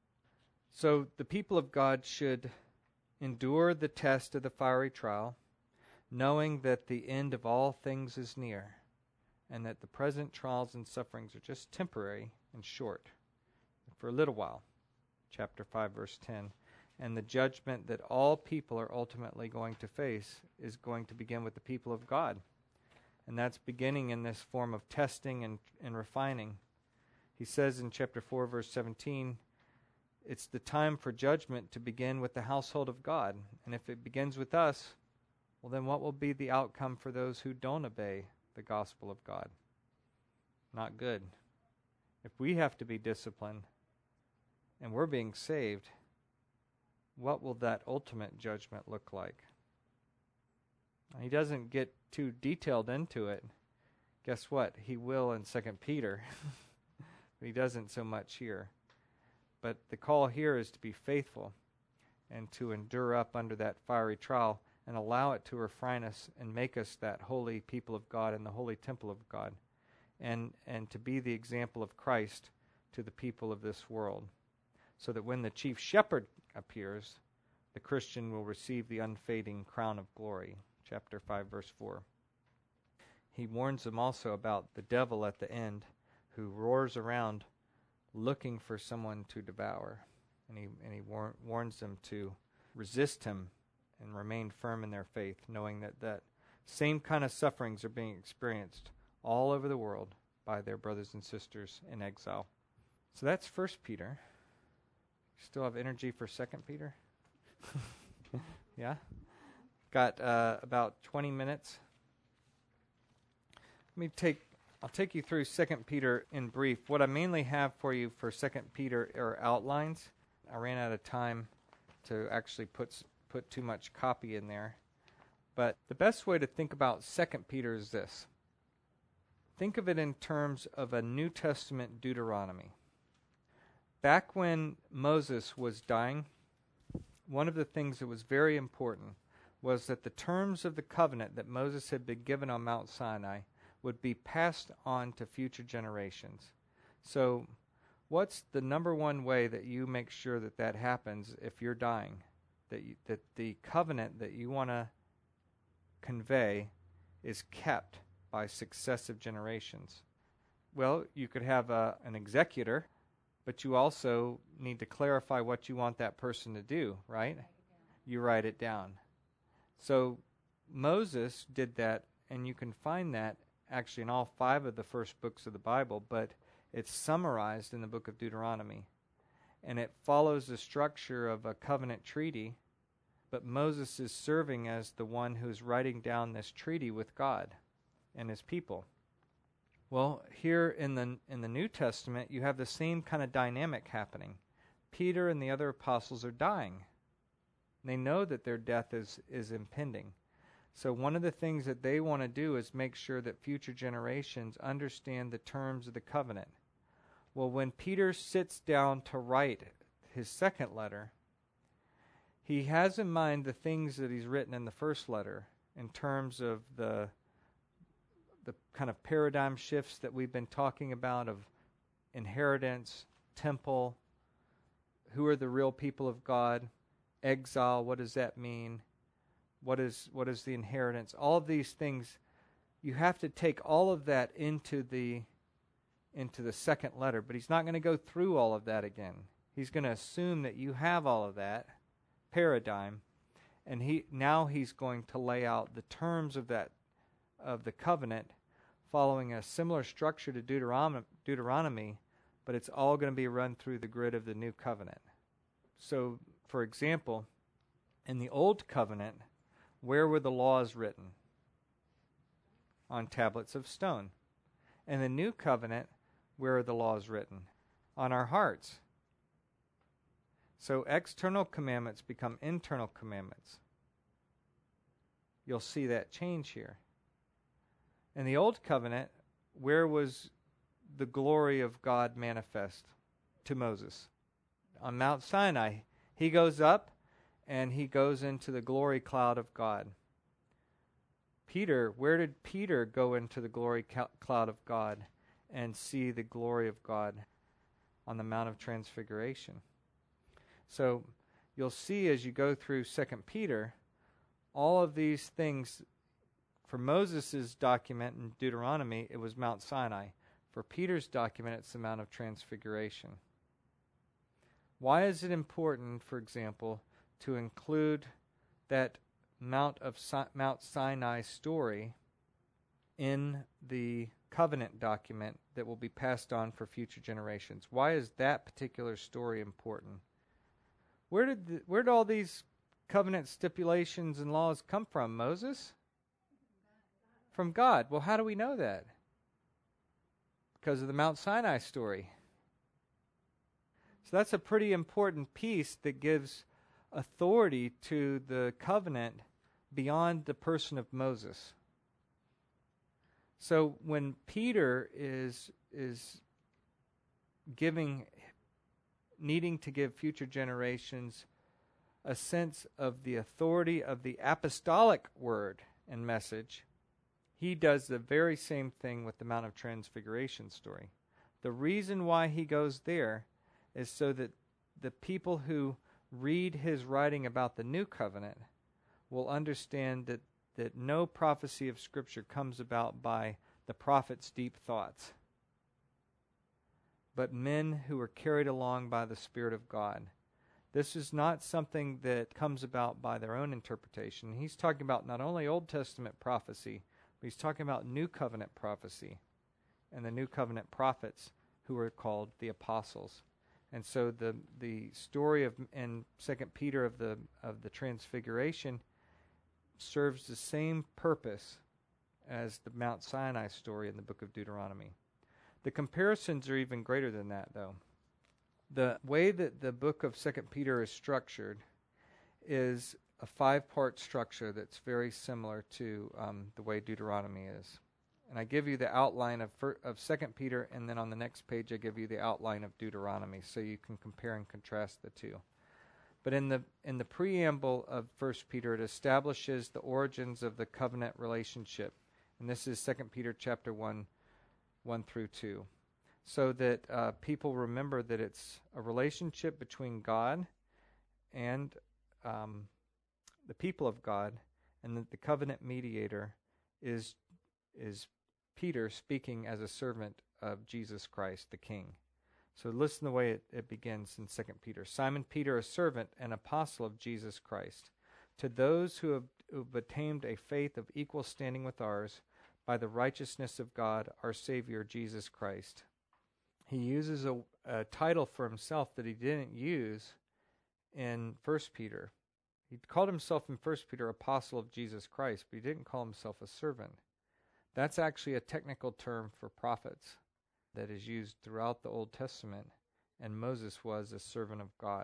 So the people of God should endure the test of the fiery trial, knowing that the end of all things is near, and that the present trials and sufferings are just temporary and short, for a little while. Chapter 5, verse 10. And the judgment that all people are ultimately going to face is going to begin with the people of God. And that's beginning in this form of testing and refining. He says in chapter 4, verse 17, it's the time for judgment to begin with the household of God. And if it begins with us, well, then what will be the outcome for those who don't obey the gospel of God? Not good. If we have to be disciplined and we're being saved, what will that ultimate judgment look like? He doesn't get too detailed into it. Guess what? He will in 2 Peter. But he doesn't so much here. But the call here is to be faithful and to endure up under that fiery trial and allow it to refine us and make us that holy people of God in the holy temple of God, and to be the example of Christ to the people of this world, so that when the chief shepherd appears, the Christian will receive the unfading crown of glory. Chapter 5, verse 4. He warns them also about the devil at the end, who roars around looking for someone to devour. And he warns them to resist him and remain firm in their faith, knowing that same kind of sufferings are being experienced all over the world by their brothers and sisters in exile. So that's 1 Peter. Still have energy for 2 Peter? Yeah? Got about 20 minutes. I'll take you through 2 Peter in brief. What I mainly have for you for 2 Peter are outlines. I ran out of time to actually put too much copy in there. But the best way to think about 2 Peter is this. Think of it in terms of a New Testament Deuteronomy. Back when Moses was dying, one of the things that was very important was that the terms of the covenant that Moses had been given on Mount Sinai would be passed on to future generations. So what's the number one way that you make sure that happens if you're dying? That the covenant that you want to convey is kept by successive generations. Well, you could have an executor, but you also need to clarify what you want that person to do, right? You write it down. So Moses did that, and you can find that actually in all 5 of the first books of the Bible, but it's summarized in the book of Deuteronomy. And it follows the structure of a covenant treaty, but Moses is serving as the one who's writing down this treaty with God and his people. Well, here in the New Testament, you have the same kind of dynamic happening. Peter and the other apostles are dying. They know that their death is impending. So one of the things that they want to do is make sure that future generations understand the terms of the covenant. Well, when Peter sits down to write his second letter, he has in mind the things that he's written in the first letter in terms of the kind of paradigm shifts that we've been talking about of inheritance, temple, who are the real people of God, exile, what does that mean? What is the inheritance? All of these things, you have to take all of that into the second letter, but he's not going to go through all of that again. He's going to assume that you have all of that paradigm, and he's going to lay out the terms of the covenant following a similar structure to Deuteronomy, but it's all going to be run through the grid of the new covenant. So, for example, in the old covenant, where were the laws written? On tablets of stone. In the new covenant, where are the laws written? On our hearts. So external commandments become internal commandments. You'll see that change here. In the old covenant, where was the glory of God manifest to Moses? On Mount Sinai. He goes up and he goes into the glory cloud of God. Peter, where did Peter go into the glory cloud of God and see the glory of God? On the Mount of Transfiguration. So you'll see as you go through 2 Peter, all of these things, for Moses' document in Deuteronomy, it was Mount Sinai. For Peter's document, it's the Mount of Transfiguration. Why is it important, for example, to include that Mount Sinai story in the covenant document that will be passed on for future generations? Why is that particular story important? Where did all these covenant stipulations and laws come from, Moses? From God. Well, how do we know that? Because of the Mount Sinai story. So that's a pretty important piece that gives authority to the covenant beyond the person of Moses. So when Peter is needing to give future generations a sense of the authority of the apostolic word and message, he does the very same thing with the Mount of Transfiguration story. The reason why he goes there is so that the people who read his writing about the new covenant will understand that no prophecy of Scripture comes about by the prophet's deep thoughts, but men who are carried along by the Spirit of God. This is not something that comes about by their own interpretation. He's talking about not only Old Testament prophecy, but he's talking about New Covenant prophecy and the New Covenant prophets who are called the apostles. And so the story of in 2 Peter of the Transfiguration serves the same purpose as the Mount Sinai story in the book of Deuteronomy. The comparisons are even greater than that, though. The way that the book of 2 Peter is structured is a 5-part structure that's very similar to the way Deuteronomy is. And I give you the outline of 2 Peter, and then on the next page I give you the outline of Deuteronomy, so you can compare and contrast the two. But in the preamble of 1 Peter, it establishes the origins of the covenant relationship. And this is 2 Peter chapter 1 through 2. So that people remember that it's a relationship between God and the people of God, and that the covenant mediator is Peter speaking as a servant of Jesus Christ, the King. So listen to the way it begins in 2 Peter. Simon Peter, a servant and apostle of Jesus Christ, to those who have attained a faith of equal standing with ours by the righteousness of God, our Savior, Jesus Christ. He uses a title for himself that he didn't use in 1 Peter. He called himself in 1 Peter apostle of Jesus Christ, but he didn't call himself a servant. That's actually a technical term for prophets that is used throughout the Old Testament, and Moses was a servant of God.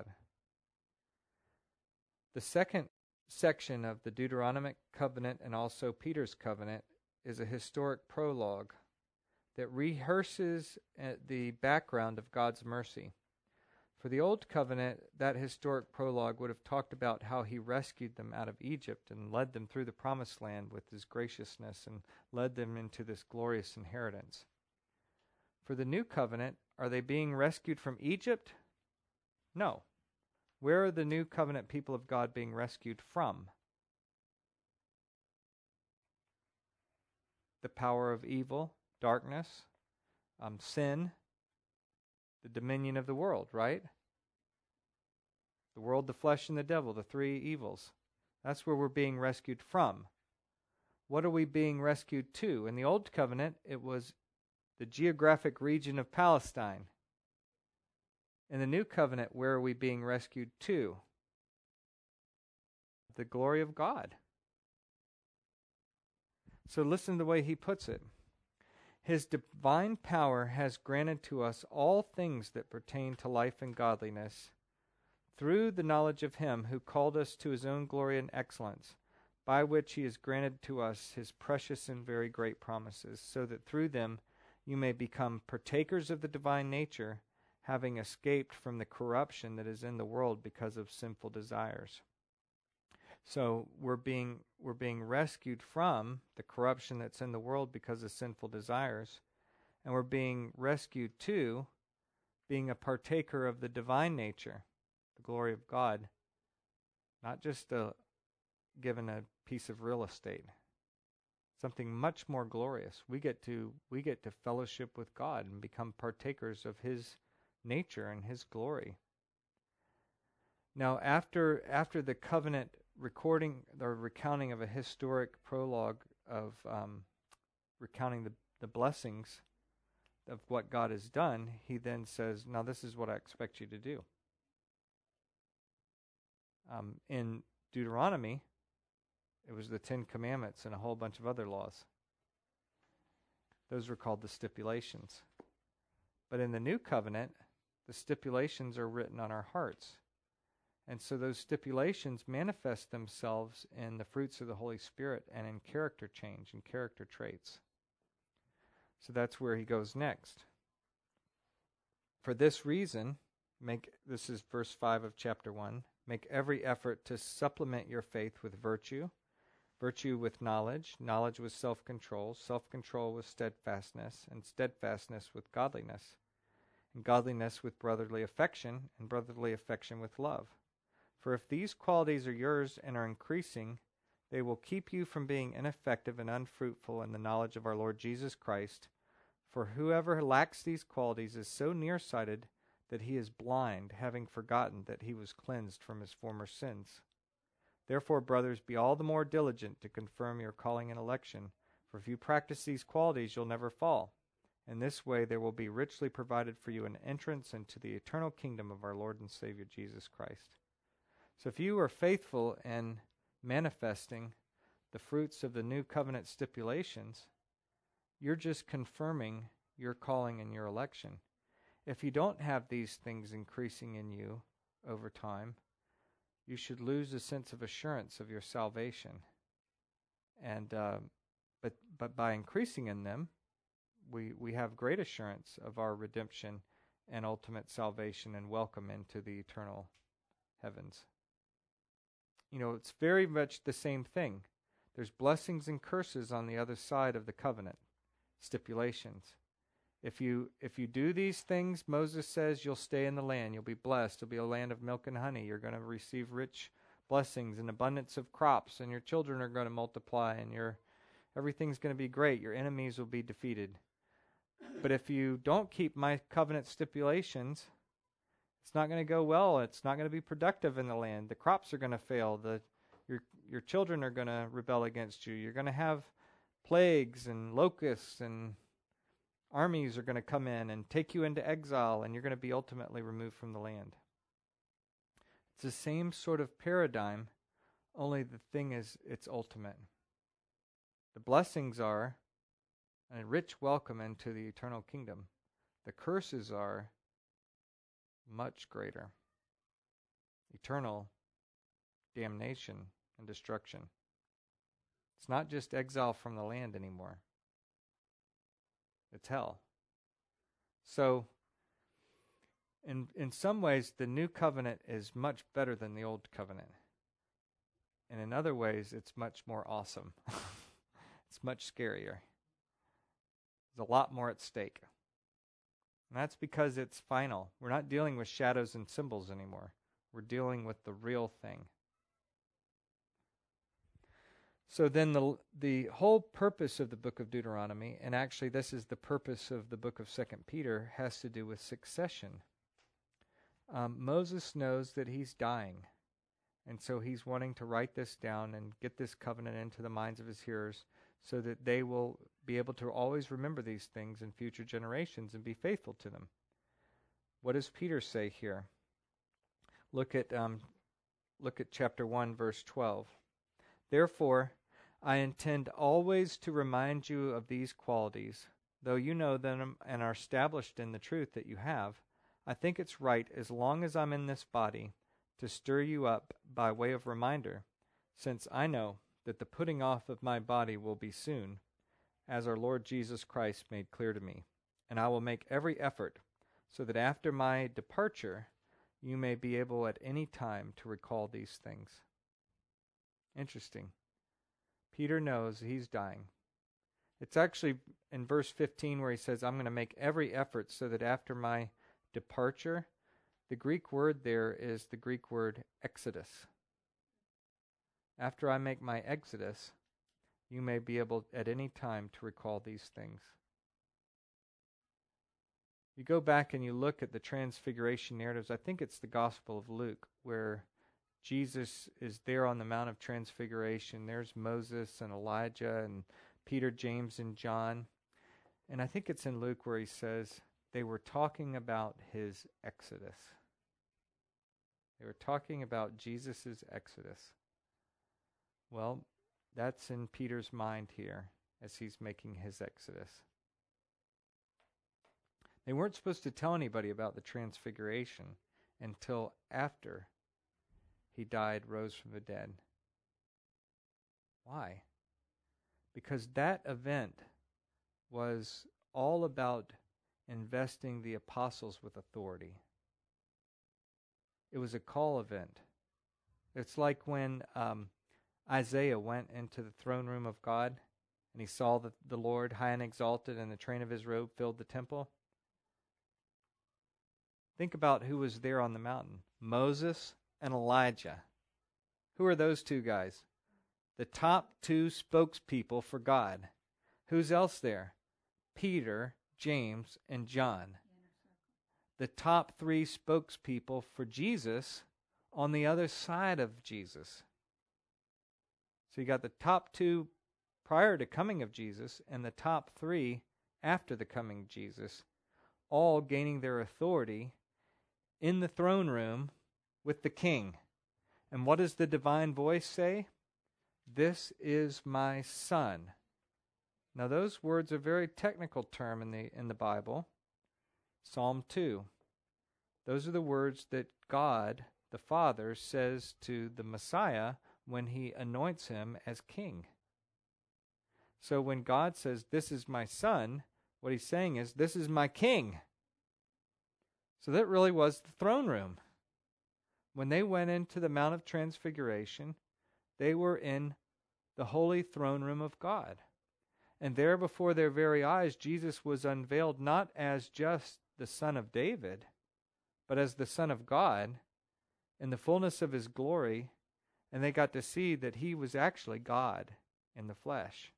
The second section of the Deuteronomic covenant and also Peter's covenant is a historic prologue that rehearses the background of God's mercy. For the Old Covenant, that historic prologue would have talked about how he rescued them out of Egypt and led them through the Promised Land with his graciousness and led them into this glorious inheritance. For the New Covenant, are they being rescued from Egypt? No. Where are the New Covenant people of God being rescued from? The power of evil, darkness, sin, the dominion of the world, right? The world, the flesh, and the devil, the three evils. That's where we're being rescued from. what are we being rescued to? In the Old Covenant, it was the geographic region of Palestine. In the New Covenant, where are we being rescued to? The glory of God. So listen to the way he puts it. His divine power has granted to us all things that pertain to life and godliness through the knowledge of him who called us to his own glory and excellence, by which he has granted to us his precious and very great promises, so that through them you may become partakers of the divine nature, having escaped from the corruption that is in the world because of sinful desires. So we're being rescued from the corruption that's in the world because of sinful desires, and we're being rescued to being a partaker of the divine nature, the glory of God, not just given a piece of real estate, something much more glorious. We get to fellowship with God and become partakers of his nature and his glory. Now, after the covenant recording or recounting of a historic prologue of recounting the blessings of what God has done, he then says, now this is what I expect you to do. In Deuteronomy, it was the 10 Commandments and a whole bunch of other laws. Those were called the stipulations. But in the New Covenant, the stipulations are written on our hearts. And so those stipulations manifest themselves in the fruits of the Holy Spirit and in character change and character traits. So that's where he goes next. For this reason, this is verse 5 of chapter 1, make every effort to supplement your faith with virtue, virtue with knowledge, knowledge with self-control, self-control with steadfastness, and steadfastness with godliness, and godliness with brotherly affection, and brotherly affection with love. For if these qualities are yours and are increasing, they will keep you from being ineffective and unfruitful in the knowledge of our Lord Jesus Christ. For whoever lacks these qualities is so nearsighted that he is blind, having forgotten that he was cleansed from his former sins. Therefore, brothers, be all the more diligent to confirm your calling and election, for if you practice these qualities, you'll never fall. In this way there will be richly provided for you an entrance into the eternal kingdom of our Lord and Savior Jesus Christ. So if you are faithful in manifesting the fruits of the new covenant stipulations, you're just confirming your calling and your election. If you don't have these things increasing in you over time, you should lose a sense of assurance of your salvation. And but by increasing in them, we have great assurance of our redemption and ultimate salvation and welcome into the eternal heavens. You know, it's very much the same thing. There's blessings and curses on the other side of the covenant stipulations. If you do these things, Moses says you'll stay in the land. You'll be blessed. It'll be a land of milk and honey. You're going to receive rich blessings and abundance of crops, and your children are going to multiply, and everything's going to be great. Your enemies will be defeated. But if you don't keep my covenant stipulations, it's not going to go well. It's not going to be productive in the land. The crops are going to fail. Your children are going to rebel against you. You're going to have plagues and locusts, and armies are going to come in and take you into exile, and you're going to be ultimately removed from the land. It's the same sort of paradigm, only the thing is it's ultimate. The blessings are a rich welcome into the eternal kingdom. The curses are much greater. Eternal damnation and destruction. It's not just exile from the land anymore. It's hell. So, in some ways, the new covenant is much better than the old covenant. And in other ways, it's much more awesome. It's much scarier. There's a lot more at stake. And that's because it's final. We're not dealing with shadows and symbols anymore. We're dealing with the real thing. So then the whole purpose of the book of Deuteronomy, and actually this is the purpose of the book of 2 Peter, has to do with succession. Moses knows that he's dying. And so he's wanting to write this down and get this covenant into the minds of his hearers so that they will be able to always remember these things in future generations and be faithful to them. What does Peter say here? Look at chapter 1, verse 12. Therefore, I intend always to remind you of these qualities, though you know them and are established in the truth that you have. I think it's right, as long as I'm in this body, to stir you up by way of reminder, since I know that the putting off of my body will be soon, as our Lord Jesus Christ made clear to me. And I will make every effort so that after my departure you may be able at any time to recall these things. Interesting. Peter knows he's dying. It's actually in verse 15 where he says, I'm going to make every effort so that after my departure, the Greek word there is the Greek word exodus. After I make my exodus, you may be able at any time to recall these things. You go back and you look at the transfiguration narratives. I think it's the Gospel of Luke where Jesus is there on the Mount of Transfiguration. There's Moses and Elijah and Peter, James, and John. And I think it's in Luke where he says they were talking about his exodus. They were talking about Jesus' exodus. Well, that's in Peter's mind here as he's making his exodus. They weren't supposed to tell anybody about the transfiguration until after he died, rose from the dead. Why? Because that event was all about investing the apostles with authority. It was a call event. It's like when Isaiah went into the throne room of God and he saw the Lord high and exalted and the train of his robe filled the temple. Think about who was there on the mountain. Moses and Elijah. Who are those two guys? The top two spokespeople for God. Who's else there? Peter, James, and John. The top three spokespeople for Jesus on the other side of Jesus. So you got the top two prior to coming of Jesus and the top three after the coming of Jesus, all gaining their authority in the throne room with the king. And what does the divine voice say? This is my son. Now those words are a very technical term in the Bible. Psalm 2. Those are the words that God, the Father, says to the Messiah when he anoints him as king. So when God says, this is my son, what he's saying is, this is my king. So that really was the throne room. When they went into the Mount of Transfiguration, they were in the holy throne room of God. And there before their very eyes, Jesus was unveiled not as just the Son of David, but as the Son of God in the fullness of his glory, and they got to see that he was actually God in the flesh.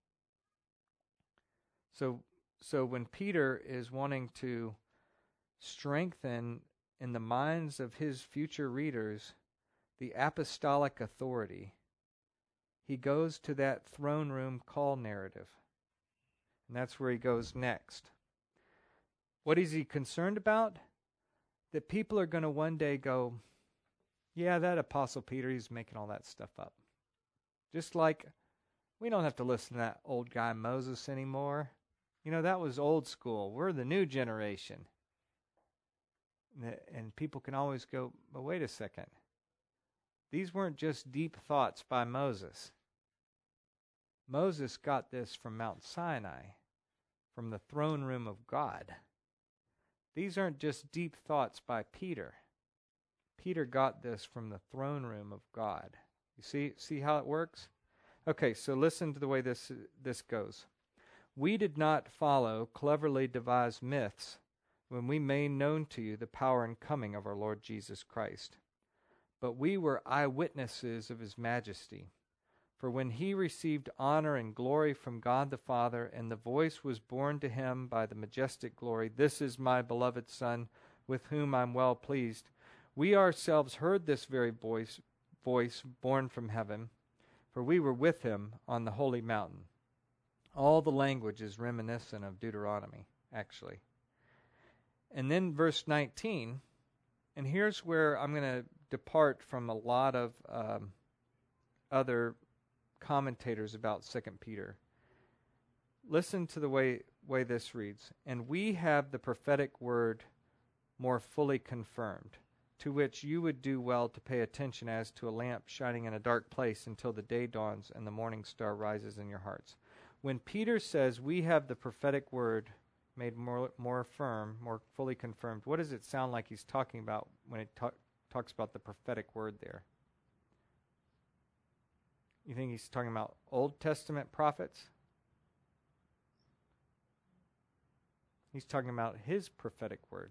So when Peter is wanting to strengthen in the minds of his future readers the apostolic authority, he goes to that throne room call narrative. And that's where he goes next. What is he concerned about? That people are going to one day go, yeah, that Apostle Peter, he's making all that stuff up. Just like we don't have to listen to that old guy Moses anymore. You know, that was old school. We're the new generation. And people can always go, but wait a second. These weren't just deep thoughts by Moses. Moses got this from Mount Sinai, from the throne room of God. These aren't just deep thoughts by Peter. Peter got this from the throne room of God. You see how it works? Okay, so listen to the way this goes. We did not follow cleverly devised myths when we made known to you the power and coming of our Lord Jesus Christ. But we were eyewitnesses of his majesty. For when he received honor and glory from God the Father, and the voice was borne to him by the majestic glory, this is my beloved Son, with whom I'm well pleased, we ourselves heard this very voice voice borne from heaven, for we were with him on the holy mountain. All the language is reminiscent of Deuteronomy, actually. And then verse 19, and here's where I'm going to depart from a lot of other commentators about 2 Peter. Listen to the way this reads. And we have the prophetic word more fully confirmed, to which you would do well to pay attention as to a lamp shining in a dark place until the day dawns and the morning star rises in your hearts. When Peter says we have the prophetic word made more firm, more fully confirmed, what does it sound like he's talking about when it talks about the prophetic word there? You think he's talking about Old Testament prophets? He's talking about his prophetic word.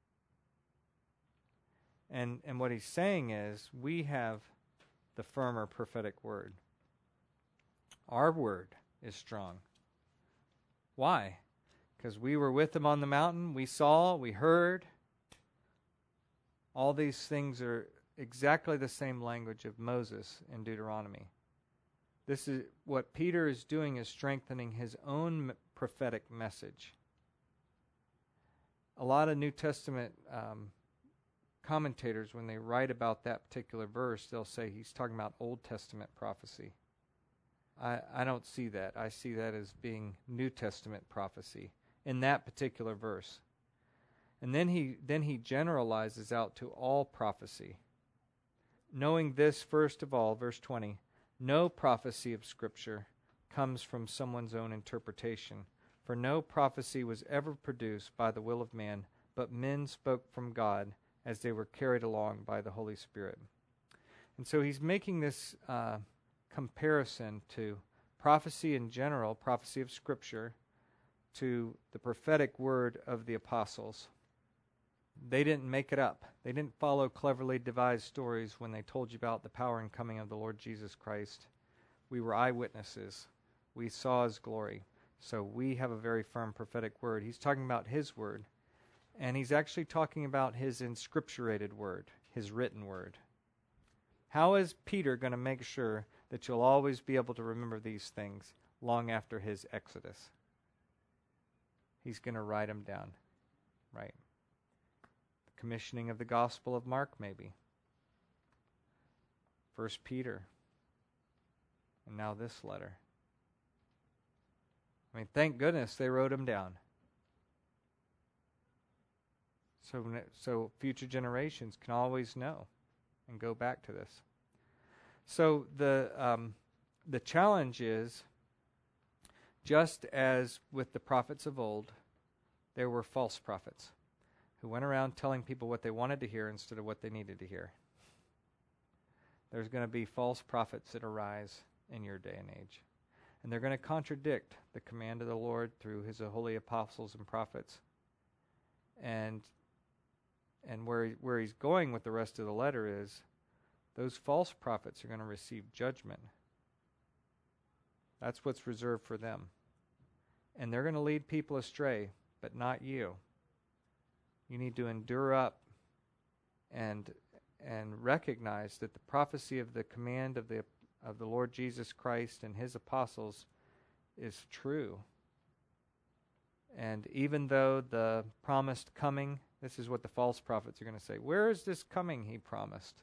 And what he's saying is, we have the firmer prophetic word. Our word is strong. Why? Because we were with him on the mountain, we saw, we heard. All these things are exactly the same language of Moses in Deuteronomy. This is what Peter is doing, is strengthening his own prophetic message. A lot of New Testament commentators, when they write about that particular verse, they'll say he's talking about Old Testament prophecy. I don't see that. I see that as being New Testament prophecy in that particular verse. And then he generalizes out to all prophecy. Knowing this, first of all, verse 20, no prophecy of Scripture comes from someone's own interpretation, for no prophecy was ever produced by the will of man, but men spoke from God as they were carried along by the Holy Spirit. And so he's making this comparison to prophecy in general, prophecy of Scripture, to the prophetic word of the apostles. They didn't make it up. They didn't follow cleverly devised stories when they told you about the power and coming of the Lord Jesus Christ. We were eyewitnesses. We saw his glory. So we have a very firm prophetic word. He's talking about his word. And he's actually talking about his inscripturated word, his written word. How is Peter going to make sure that you'll always be able to remember these things long after his exodus? He's going to write them down, right? The commissioning of the Gospel of Mark, maybe. 1 Peter. And now this letter. I mean, thank goodness they wrote them down. So future generations can always know and go back to this. So the challenge is, just as with the prophets of old, there were false prophets who went around telling people what they wanted to hear instead of what they needed to hear. There's going to be false prophets that arise in your day and age. And they're going to contradict the command of the Lord through his holy apostles and prophets. And where he's going with the rest of the letter is, those false prophets are going to receive judgment. That's what's reserved for them. And they're going to lead people astray, but not you. You need to endure up and recognize that the prophecy of the command of the Lord Jesus Christ and his apostles is true. And even though the promised coming, this is what the false prophets are going to say. Where is this coming he promised?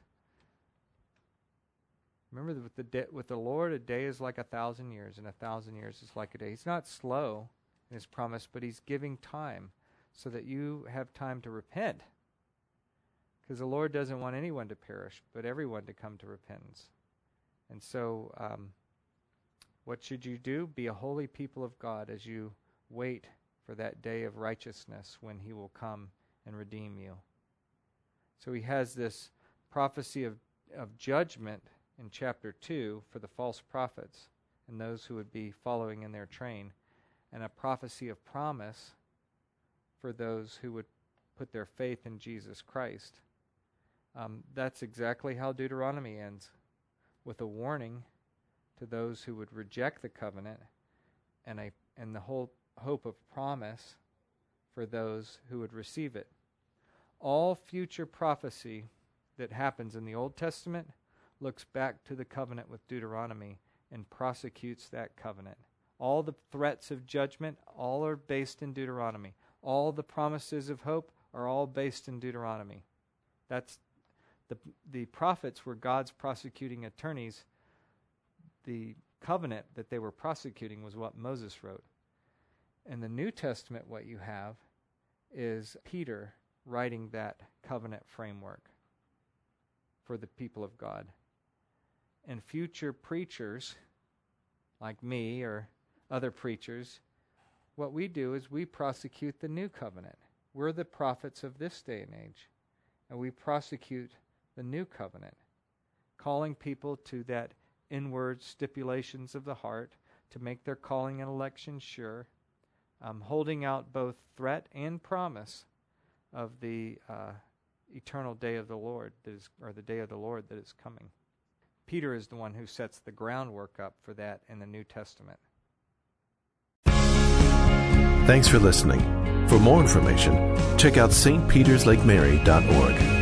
Remember, with the Lord, a day is like 1,000 years, and 1,000 years is like a day. He's not slow in his promise, but he's giving time so that you have time to repent. Because the Lord doesn't want anyone to perish, but everyone to come to repentance. And so, what should you do? Be a holy people of God as you wait for that day of righteousness when he will come and redeem you. So he has this prophecy of judgment in chapter 2 for the false prophets and those who would be following in their train, and a prophecy of promise for those who would put their faith in Jesus Christ. That's exactly how Deuteronomy ends, with a warning to those who would reject the covenant, and the whole hope of promise for those who would receive it. All future prophecy that happens in the Old Testament looks back to the covenant with Deuteronomy and prosecutes that covenant. All the threats of judgment, all are based in Deuteronomy. All the promises of hope are all based in Deuteronomy. That's the prophets were God's prosecuting attorneys. The covenant that they were prosecuting was what Moses wrote. In the New Testament, what you have is Peter writing that covenant framework for the people of God. And future preachers, like me or other preachers, what we do is we prosecute the new covenant. We're the prophets of this day and age, and we prosecute the new covenant, calling people to that inward stipulations of the heart to make their calling and election sure, holding out both threat and promise of the eternal day of the Lord, or the day of the Lord that is coming. Peter is the one who sets the groundwork up for that in the New Testament. Thanks for listening. For more information, check out stpeterslakeMary.org.